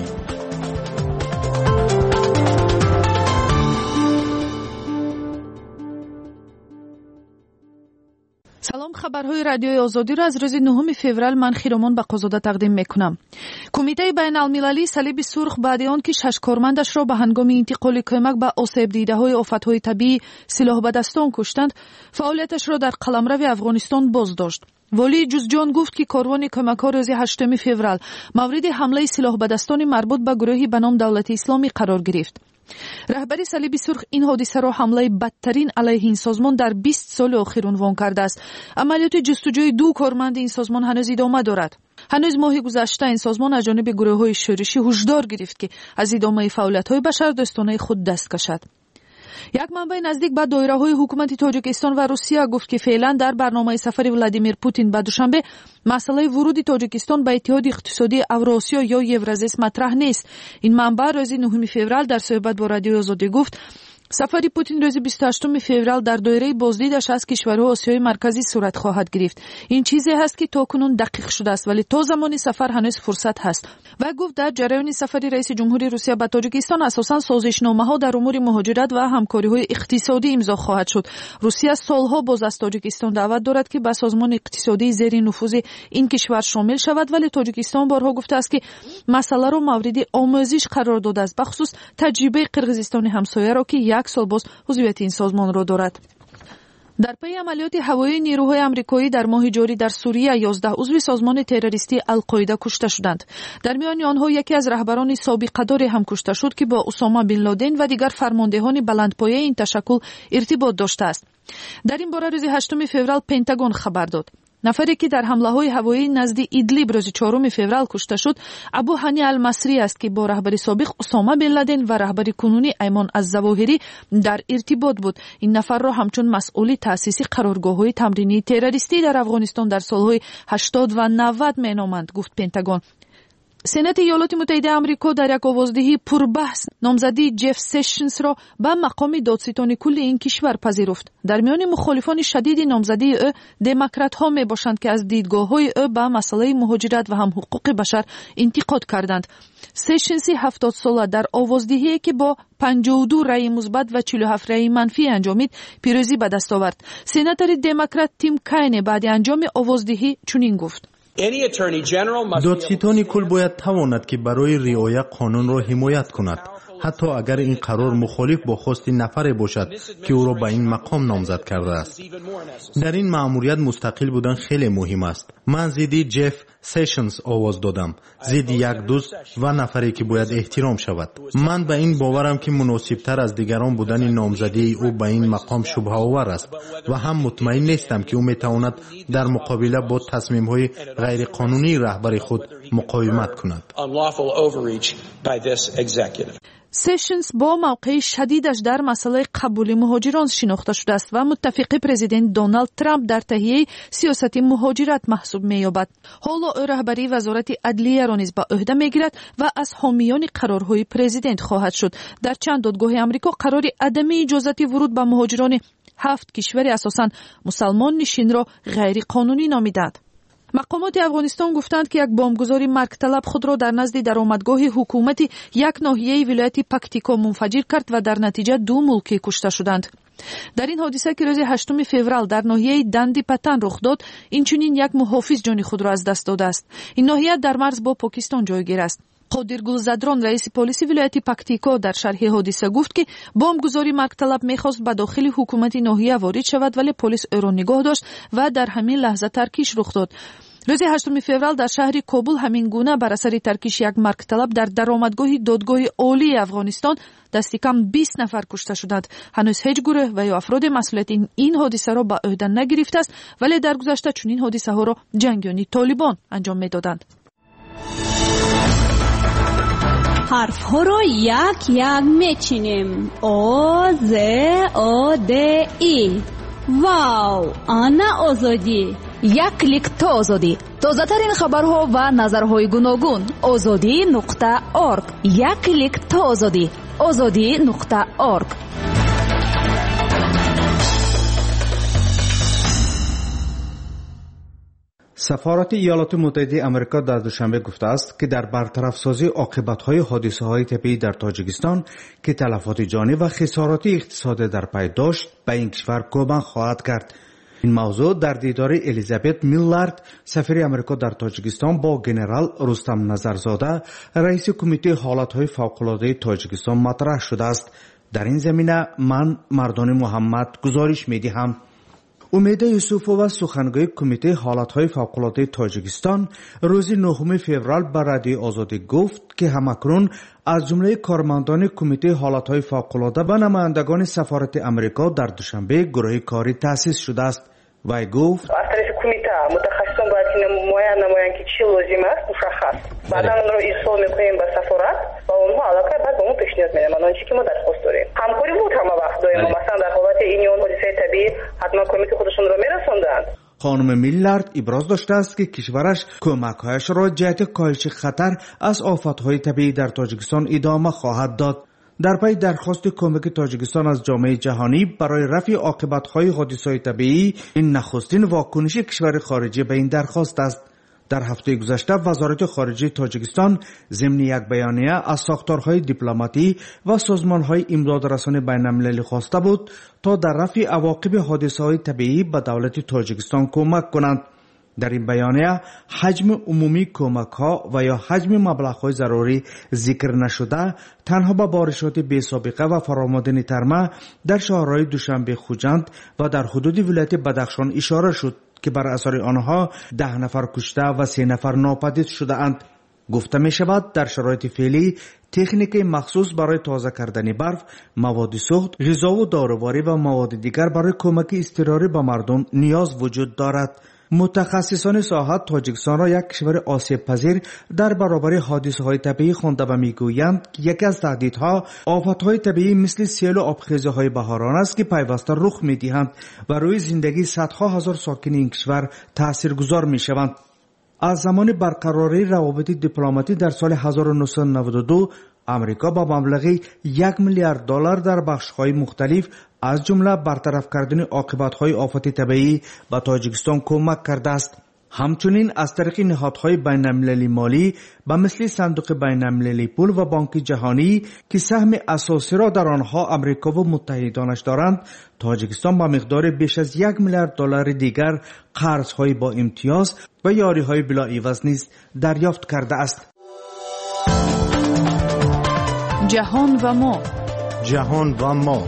سلام، خبرهای رادیوی آزادی را از روز نهم فوریه من خیرمان بقازاده تقدیم میکنم. کمیته بین المللی صلیب سرخ بعد آن که شش کارمندش را به هنگام انتقال کمک به آسیب دیده‌های آفت‌های طبیعی سلاح به دستان کشتند، فعالیتش را در قلمرو افغانستان بازداشت. ولی جزجان گفت که کاروان کمک‌ها روز هشتم فوریه مورد حمله سلاح به دستان مربوط به گروهی به نام دولت اسلامی قرار گرفت. رهبری صلیب سرخ این حادثه را حمله بدترین علیه این سازمان در بیست سال اخیر عنوان کرده است. عملیات جستجوی دو کارمند این سازمان هنوز ادامه دارد. هنوز ماه گذشته این سازمان از جانب گروه‌های شورشی هشدار گرفت که از ادامه فعالیت‌های بشردوستانه خود دست کشد. یک منبع نزدیک به دایره‌های حکومت تاجیکستان و روسیه گفت که فعلا در برنامه سفر ولادیمیر پوتین به دوشنبه مسئله ورود تاجیکستان به اتحاد اقتصادی اوراسیا یا یورازیس مطرح نیست. این منبع روز نهم فوریه در صحبت با رادیو آزادی گفت سفر پوتین روز بیست و هشتم فوریه در دایره بازدیدش از کشورهای آسیای مرکزی صورت خواهد گرفت. این چیزی است که تاکنون دقیق شده است، ولی تا زمان سفر هنوز فرصت هست. و گفت در جریان سفر رئیس جمهوری روسیه به تاجیکستان اساساً سازشنامه‌ها در امور مهاجرت و همکاری‌های اقتصادی امضا خواهد شد. روسیه سالها باز از تاجیکستان دعوت دارد که به سازمان اقتصادی زیر نفوذ این کشور شامل شود، ولی تاجیکستان بارها گفته است که مسئله را مورد آموزش قرار داده است، بخصوص تجربه قرقیزستان همسایه را که یک سال باز عضویت این سازمان را دارد. در پی عملیات هوایی نیروهای آمریکایی در ماه جاری در سوریه یازده عضو سازمان تروریستی القاعده کشته شدند. در میان آنها یکی از رهبران سابقه‌دار هم کشته شد که با اسامه بن لادن و دیگر فرماندهان بلندپایه این تشکل ارتباط داشته است. در این باره روز هشتم فوریه پنتاگون خبر داد نفری که در حمله‌های هوایی نزد ایدلیب روز چهارم فوریه کشته شد ابو هانی المصری است که با رهبر سابق اسامه بن لادن و رهبر کنونی ایمان الظواهری در ارتباط بود. این نفر را همچون مسئول تأسیس قرارگاه‌های تمرینی تروریستی در افغانستان در سال‌های هشتاد و نود مینامند، گفت پنتاگون. سنت ایالات متحده آمریکا در یک آوازدهی پربحث نامزدی جف سشنز را به مقام دادستان کل این کشور پذیرفت. در میان مخالفان شدید نامزدی او دموکرات ها می باشند که از دیدگاه‌های او به مسئله مهاجرت و هم حقوق بشر انتقاد کردند. سشنز هفتاد ساله در آوازدهی که با پنجاه و دو رأی مثبت و چهل و هفت رأی منفی انجامید پیروزی به دست آورد. سناتور دموکرات تیم کاین بعد انجام آوازدهی چنین گفت: دادستان کل باید تواند که برای رعایت قانون را حمایت کند، حتی اگر این قرار مخالف با خواست نفر باشد که او را به این مقام نامزد کرده است. در این مأموریت مستقل بودن خیلی مهم است. من ضد جف سشنز آواز دادم، ضد یک دوست و نفری که باید احترام شود. من به این باورم که مناسبتر از دیگران بودن نامزدی او به این مقام شبهه آور است و هم مطمئن نیستم که او میتواند در مقابله با تصمیم‌های غیر قانونی رهبر خود مقاومت کند. سشنز با موقع شدیدش در مسئله قبول مهاجران شناخته شده است و متفق پرزیدنت دونالد ترامپ در تهیه سیاست مهاجرت محسوب می‌یابد. حالا او رهبری وزارت عدلیه را نیز به عهده می‌گیرد و از حامیان قرارهای پرزیدنت خواهد شد. در چند دادگاه آمریکا قرار عدم اجازت ورود به مهاجران هفت کشور اساساً مسلمان نشین را غیر قانونی نامیدند. مقامات افغانستان گفتند که یک بمبگذاری مرگ طلب خود را در نزد درآمدگاه حکومت یک ناحیه ولایت پکتیکا منفجر کرد و در نتیجه دو ملکی کشته شدند. در این حادثه که روز هشتم فوریه در ناحیه دندی پتن رخ داد، اینچنین یک محافظ جان خود را از دست داده است. این ناحیه در مرز با پاکستان جایگیر است. قادر گلزدران رئیس پلیس ولایت پکتیکا در شرح حادثه گفت که بمبگذاری مرگ طلب می‌خواست به داخل حکومت ناحیه وارد شود، ولی پلیس او را نگاه داشت و در همین لحظه ترکیش رخ داد. روز هشتم فوریه در شهر کابل همین گونه بر اثر ترکیش یک مرگ طلب در درآمدگاه دادگاه عالی افغانستان دست کم بیست نفر کشته شدند. هنوز هیچ گروه و یا افراد مسئولیت این, این حادثه را به عهده نگرفته است، ولی در گذشته چنین حادثه ها را جنگیان طالبان انجام میدادند. حرف ها رو یک یک میچینیم. آ ز آ د ای. واو، آنا آزادی. یک کلیک تا آزادی. تازه ترین خبرها و نظرهای گوناگون. آزادی نقطه ارگ. یک کلیک تا آزادی. آزادی نقطه ارگ. سفارت ایالات متحده آمریکا در دوشنبه گفته است که در برطرف سازی عاقبت‌های حادثه‌های طبیعی در تاجیکستان که تلفات جانی و خسارات اقتصادی در پی داشت به این کشور کمک خواهد کرد. این موضوع در دیدار الیزابت میلارد سفیر آمریکا در تاجیکستان با جنرال رستم نظرزاده رئیس کمیته حالت‌های فوق‌العاده تاجیکستان مطرح شده است. در این زمینه من مردان محمد گزارش می‌دهم. امید یوسفووا سخنگوی کمیته حالت‌های فوق‌العاده تاجیکستان روز نهم فوریه به رادیو آزادی گفت که همکنون از جمله کارمندان کمیته حالت‌های فوق‌العاده و نمایندگان سفارت آمریکا در دوشنبه گروه کاری تأسیس شده است. وی گفت از طرف کمیته متخصصان باید که نمایان نمایان که چی لازم است مشخص بعدا اون رو ایرسال میکنیم به سفارت و اونها علاقه بعد به اون پیشنهاد میدن آنچه که ما درخواست داریم. همکاری بود همه وقت داریم. مثلا در حالت این اون حادثه طبیعی حتما کمیته خودشون رو میرسوندن. خانم میلارد ابراز داشته است که کشورش کمک‌هایش را جهت کاهش خطر از آفت‌های طبیعی در تاجیکستان ادامه خواهد داد. در پی درخواست کمک تاجیکستان از جامعه جهانی برای رفع عاقبت‌های حادثه‌های طبیعی، این نخستین واکنش کشور خارجی به این درخواست است. در هفته گذشته وزارت خارجه تاجیکستان ضمن یک بیانیه از ساختارهای دیپلماتی و سازمان‌های امدادرسانی بین‌المللی خواسته بود تا در رفع عواقب حادثه‌های طبیعی به دولت تاجیکستان کمک کنند. در این بیانیه حجم عمومی کمک‌ها و یا حجم مبلغ‌های ضروری ذکر نشده، تنها به بارشات بی‌سابقه و فرامادنی ترمه در شهرهای دوشنبه، خوجند و در حدود ولایت بدخشان اشاره شد که بر اثر آنها ده نفر کشته و سه نفر ناپدید شده اند. گفته می شود در شرایط فعلی تکنیک مخصوص برای تازه کردن برف، مواد سوخت، غذا و دارواری و مواد دیگر برای کمک اضطراری به مردم نیاز وجود دارد. متخصصان ساحت تاجیکستان را یک کشور آسیب پذیر در برابر حادثه های طبیعی خوانده و میگویند که یکی از تهدیدها آفات های طبیعی مثل سیل و آبخیزی های بهاران است که پیوسته رخ میدهند و روی زندگی صدها هزار ساکن این کشور تاثیرگذار میشوند. از زمان برقراری روابط دیپلماتی در سال هزار و نهصد و نود و دو امریکا با مبلغ یک میلیارد دلار در بخش‌های مختلف از جمله برطرف کردن عاقبت‌های آفات طبیعی به تاجیکستان کمک کرده است. همچنین از طریق نهادهای بین‌المللی مالی به مثل صندوق بین‌المللی پول و بانک جهانی که سهم اساسی را در آنها امریکا و متحدانش دارند، تاجیکستان با مقدار بیش از یک میلیارد دلار دیگر قرض‌های با امتیاز و یاری‌های بلاعوض نیز دریافت کرده است. جهان و ما جهان و ما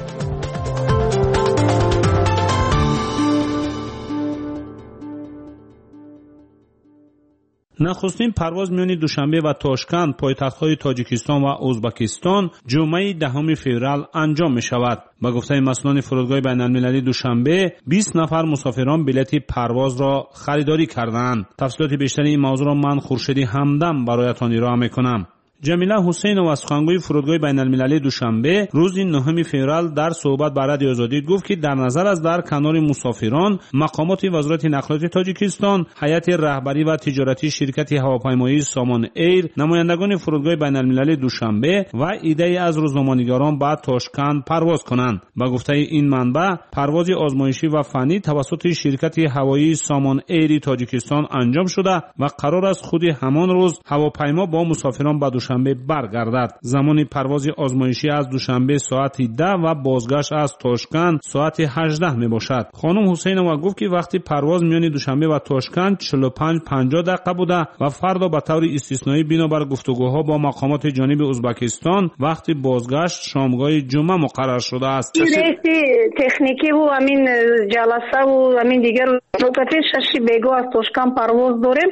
نخستین پرواز میان دوشنبه و تاشکند پایتخت‌های تاجیکستان و ازبکستان جمعه دهم فوریه انجام می شود. با گفته مسئولان فرودگاه بین‌المللی دوشنبه بیست نفر مسافران بلیط پرواز را خریداری کردند. تفصیلات بیشتری این موضوع را من خورشیدی همدم برایتان ارائه می‌کنم. جمیله حسین و سخنگوی فرودگاه بین‌المللی دوشنبه روز نهم فوریه در صحبت با رادیو آزادی گفت که در نظر از در کنار مسافران مقامات وزارت نقلات تاجیکستان، هیئت رهبری و تجارتی شرکت هواپیمایی سامان ایر، نمایندگان فرودگاه بین‌المللی دوشنبه و ایده از روزنامه‌نگاران به تاشکند پرواز کنند. با گفته این منبع پرواز آزمایشی و فنی توسط شرکت هوایی سامان ایر تاجیکستان انجام شده و قرار است خود همان روز هواپیما با مسافران به دوشنبه برگردد. زمان پرواز آزمایشی از دوشنبه ساعت ده و بازگشت از تاشکند ساعت هجده می باشد. خانم حسین و گفت که وقتی پرواز میان دوشنبه و تاشکند چهل و پنج پنجاه دقیقه بوده و فردا به طور استثنایی بنابر گفتگوها با مقامات جانب ازبکستان وقتی بازگشت شامگاه جمعه مقرر شده است. این ریسی تکنیکی و همین جلسه و همین دیگر نکته شش بیگاه از تاشکند پرواز داریم.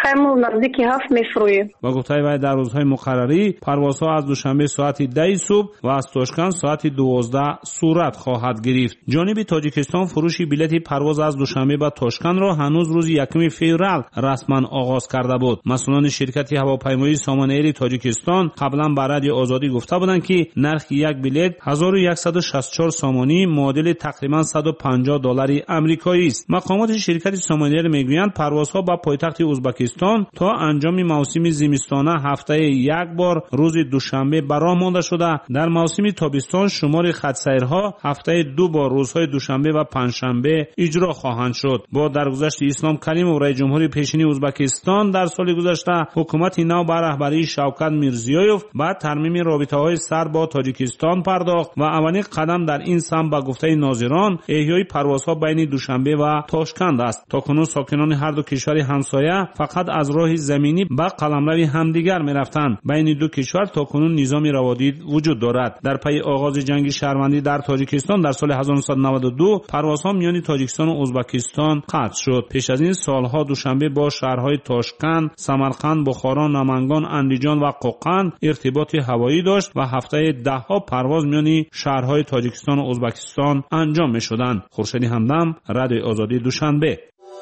خیلی نزدیکی هفت میفرویم. و گفته وی در روزهای مقرری پروازها از دوشنبه ساعت ده صبح و از تاشکند ساعت دوازده صورت خواهد گرفت. جانب تاجیکستان فروش بلیط پرواز از دوشنبه به تاشکند را هنوز روز یکم فوریه رسما آغاز کرده بود. مسئولان شرکت هواپیمایی سامان ایر تاجیکستان قبلا به رادیو آزادی گفته بودند که نرخ یک بلیط هزار و صد و شصت و چهار سامانی معادل تقریبا صد و پنجاه دلار آمریکایی است. مقامات شرکت سامان ایر میگویند پروازها به پایتخت ازبکستان تا انجام موسم زمستانه هفته یک بار روز دوشنبه براه مانده شده. در موسم تابستان شمار خط‌سیرها هفته دو بار روزهای دوشنبه و پنجشنبه اجرا خواهند شد. با درگذشت اسلام کریمov رئیس جمهوری پیشین ازبکستان در سال گذشته حکومت نو به رهبری شوکت میرزیویف با ترمیم رابطه‌های سر با تاجیکستان پرداخت و اولین قدم در این سمت به گفته ناظران احیای پروازها بین دوشنبه و تاشکند است. تاکنون ساکنان هر دو کشور همسایه فقط از راه زمینی به قلمرو همدیگر می‌رفتند. بین دو کشور تاکنون نظام روادید وجود دارد. در پی آغاز جنگ شهروندی در تاجیکستان در سال هزار و نهصد و نود و دو پروازها میان تاجیکستان و ازبکستان قطع شد. پیش از این سالها دوشنبه با شهرهای تاشکند، سمرقند، بخارا، نمنگان، اندیجان و قوقند ارتباط هوایی داشت و هفته ده ها پرواز میان شهرهای تاجیکستان و ازبکستان انجام می‌شدند. خورشید همدم، رادیو آزادی دوشنبه.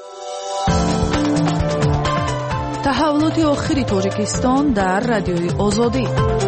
تحولات آخری تاجیکستان در رادیوی آزادی.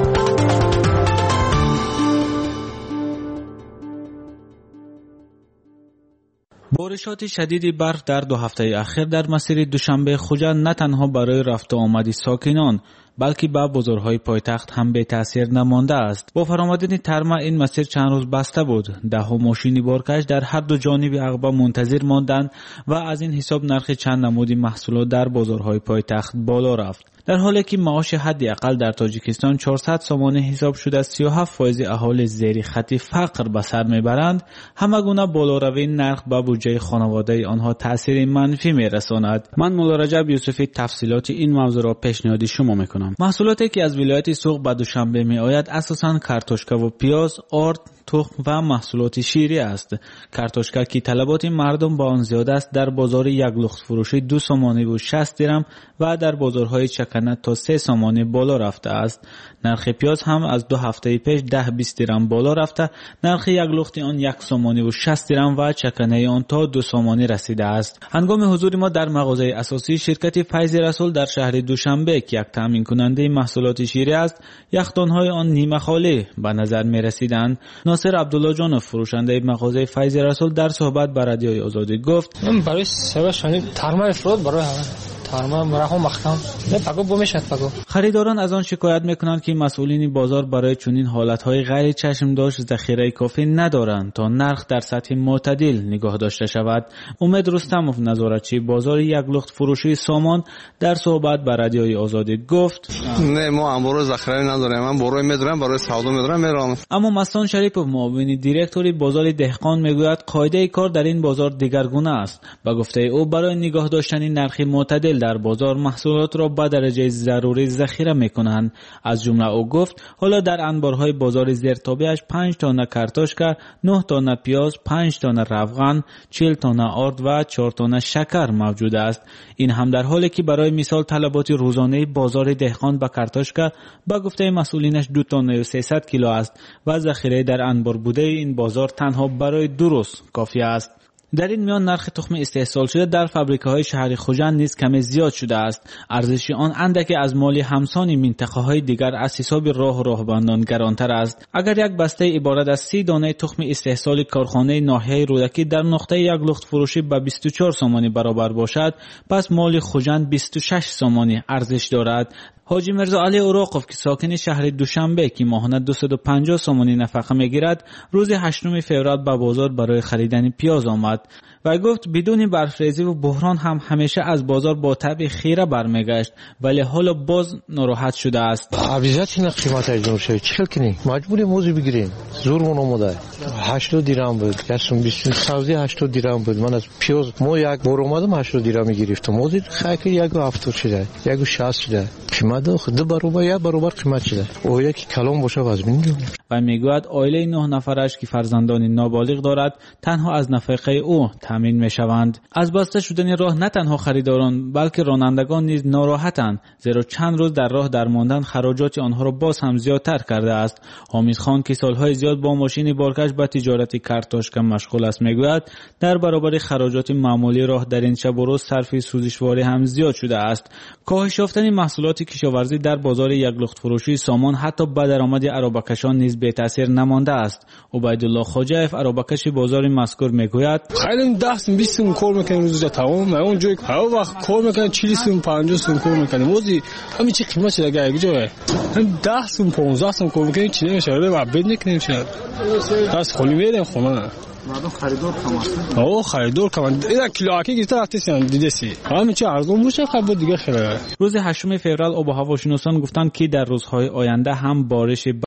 بارشات شدید برف در دو هفته اخیر در مسیر دوشنبه خوجا نه تنها برای رفت و آمد ساکنان بلکه به بازارهای پایتخت هم به تاثیر نمانده است. با فرآمدن ترما این مسیر چند روز بسته بود. ده ها ماشین بارکش در هر دو جانب عقبه منتظر ماندند و از این حساب نرخ چند نمود محصولات در بازارهای پایتخت بالا رفت. در حالی که معاش حداقل در تاجیکستان چهارصد سامانه حساب شده سی و هفت فیصد اهالی زیر خط فقر به سر میبرند، همگونه بالاروی نرخ به بودجه خانواده آنها تاثیر منفی میرساند. من مولا رجب یوسفی تفصیلات این موضوع را پیشنهاد شما میکنم. محصولاتی که از ولایت سوق به دوشنبه می آید اساساً کارتوشکا و پیاز، آرد، تخم و محصولات شیری است. کارتوشکا که طلبات مردم با آن زیاد است در بازار یک لخت فروشی دو سامانه و شصت درم و در بازارهای چکنه تا سه سامانه بالا رفته است. نرخ پیاز هم از دو هفته پیش ده بیست درم بالا رفته. نرخ یک لخت آن یک سامانه و شصت درم و چکنه آن تا دو سامانه رسیده است. هنگام حضور ما در مغازه اساسی شرکت فیض رسول در شهر دوشنبه که یک تامین کننده محصولات شیری است، یخدان‌های آن نیمه خالی به نظر می رسیدند. ناصر عبدالله جان فروشنده مغازه فیض رسول در صحبت با رادیو آزادی گفت: من برای سبشانی ترما افراد برای همه ترما مرهم مختم نه پگو بومشت پگو. خریداران از آن شکایت میکنند که مسئولین بازار برای چنین حالتهای غیر چشم داشت ذخیره کافی ندارند تا نرخ در سطح معتدل نگاه داشته شود. امید رستمov نظارتچی بازار یک لخت فروشی سامان در صحبت با رادیو آزادی گفت: نه ما امروز ذخیره نداریم، من برای میدارم برای سودا میدارم میرم. اما مستان شریفov معاون دیرکتوری بازار دهقان میگوید قاعده کار در این بازار دیگرگونه است. با گفته او برای نگاه داشتن نرخ معتدل در بازار محصولات را به درجه ضروری ذخیره میکنند. از جمله او گفت حالا در انبارهای بازار زیرتابه‌اش پنج تانه کارتوشکا، نه تانه پیاز، پنج تانه روغن، چهل تانه آرد و چهار تانه شکر موجود است. این هم در حالی که برای مثال طلبات روزانه بازار دهقان به کارتوشکا با گفته مسئولینش دو تانه و سیصد کیلو است و ذخیره در انبار بوده این بازار تنها برای دو روز کافی است. در این میان نرخ تخم استحصال شده در فابریکه‌های شهر خوجند نیز کمی زیاد شده است. ارزش آن اندکی از مالی همسان منطقه‌های دیگر از حساب راه راهبندان گرانتر است. اگر یک بسته عبارت از سی دانه تخم استحصال کارخانه ناحیه رودکی در نقطه یک لخت فروشی به بیست و چهار سامانی برابر باشد، پس مال خوجند بیست و شش سامانی ارزش دارد. حاجی مرزا علی اوراقوف که ساکن شهر دوشنبه که ماهانه دویست و پنجاه سامانی نفقه میگیرد، روز هشتم فوریه به بازار برای خریدن پیاز آمد و گفت بدون برفریزی و بحران هم همیشه از بازار با طبع خیره برمیگشت، ولی حالا باز ناراحت شده است. عویزت این قیمت اجنور شد چیکار کنیم؟ مجبوریم موزی بگیریم. زورمون اومده. هشتاد درم بود. کسم بیست سوزی هشتاد درم بود. من از پیاز ما یک بار اومدم هشتاد درم گرفتم. موزی خیلی یک و هفتاد شده. یک و شصت شده. قیمت دو برابر یا برابر قیمت شده. او یکی کلام باشه وزمین. و میگوید عائله نه نفرش که فرزندان نابالغ دارد تنها از نفقه او او تامین میشوند. از بسته شدن راه نه تنها خریداران بلکه رانندگان نیز ناراحتند، زیرا چند روز در راه درماندن خراجات آنها را باز هم زیادتر کرده است. حامد خان که سالهای زیاد با ماشین بارکش به تجارت کارتوشکا مشغول است میگوید در برابر خراجات معمولی راه در این شب و روز صرف سوزشواری هم زیاد شده است. کاهش یافتن محصولات کشاورزی در بازار یک لخت فروشی سامان حتی به درآمد عربکشان نیز بی تاثیر نمانده است. عبیدالله خواجه‌اف عربکش بازار مذکور میگوید خیلی ده سوم بیست سوم کار میکنیم روزا تمام، اون جای هر وقت کار میکنن چهل سوم پنجاه سوم کار میکنیم. موزی همین چه قیمت دیگه یک جای هم ده سوم پانزده سوم کار میکنیم چی نمیشه و بد نکنیم شد دست خالی میریم خونه. مردم خریدار کم است. آه خریدار کم. این کیلو اکی گیرته رفتیم دیده سی. همین چه ارزون باشه خب دیگه خیلی. روز هشتم فوریه آب و هواشناسان گفتند که در روزهای آینده هم بارش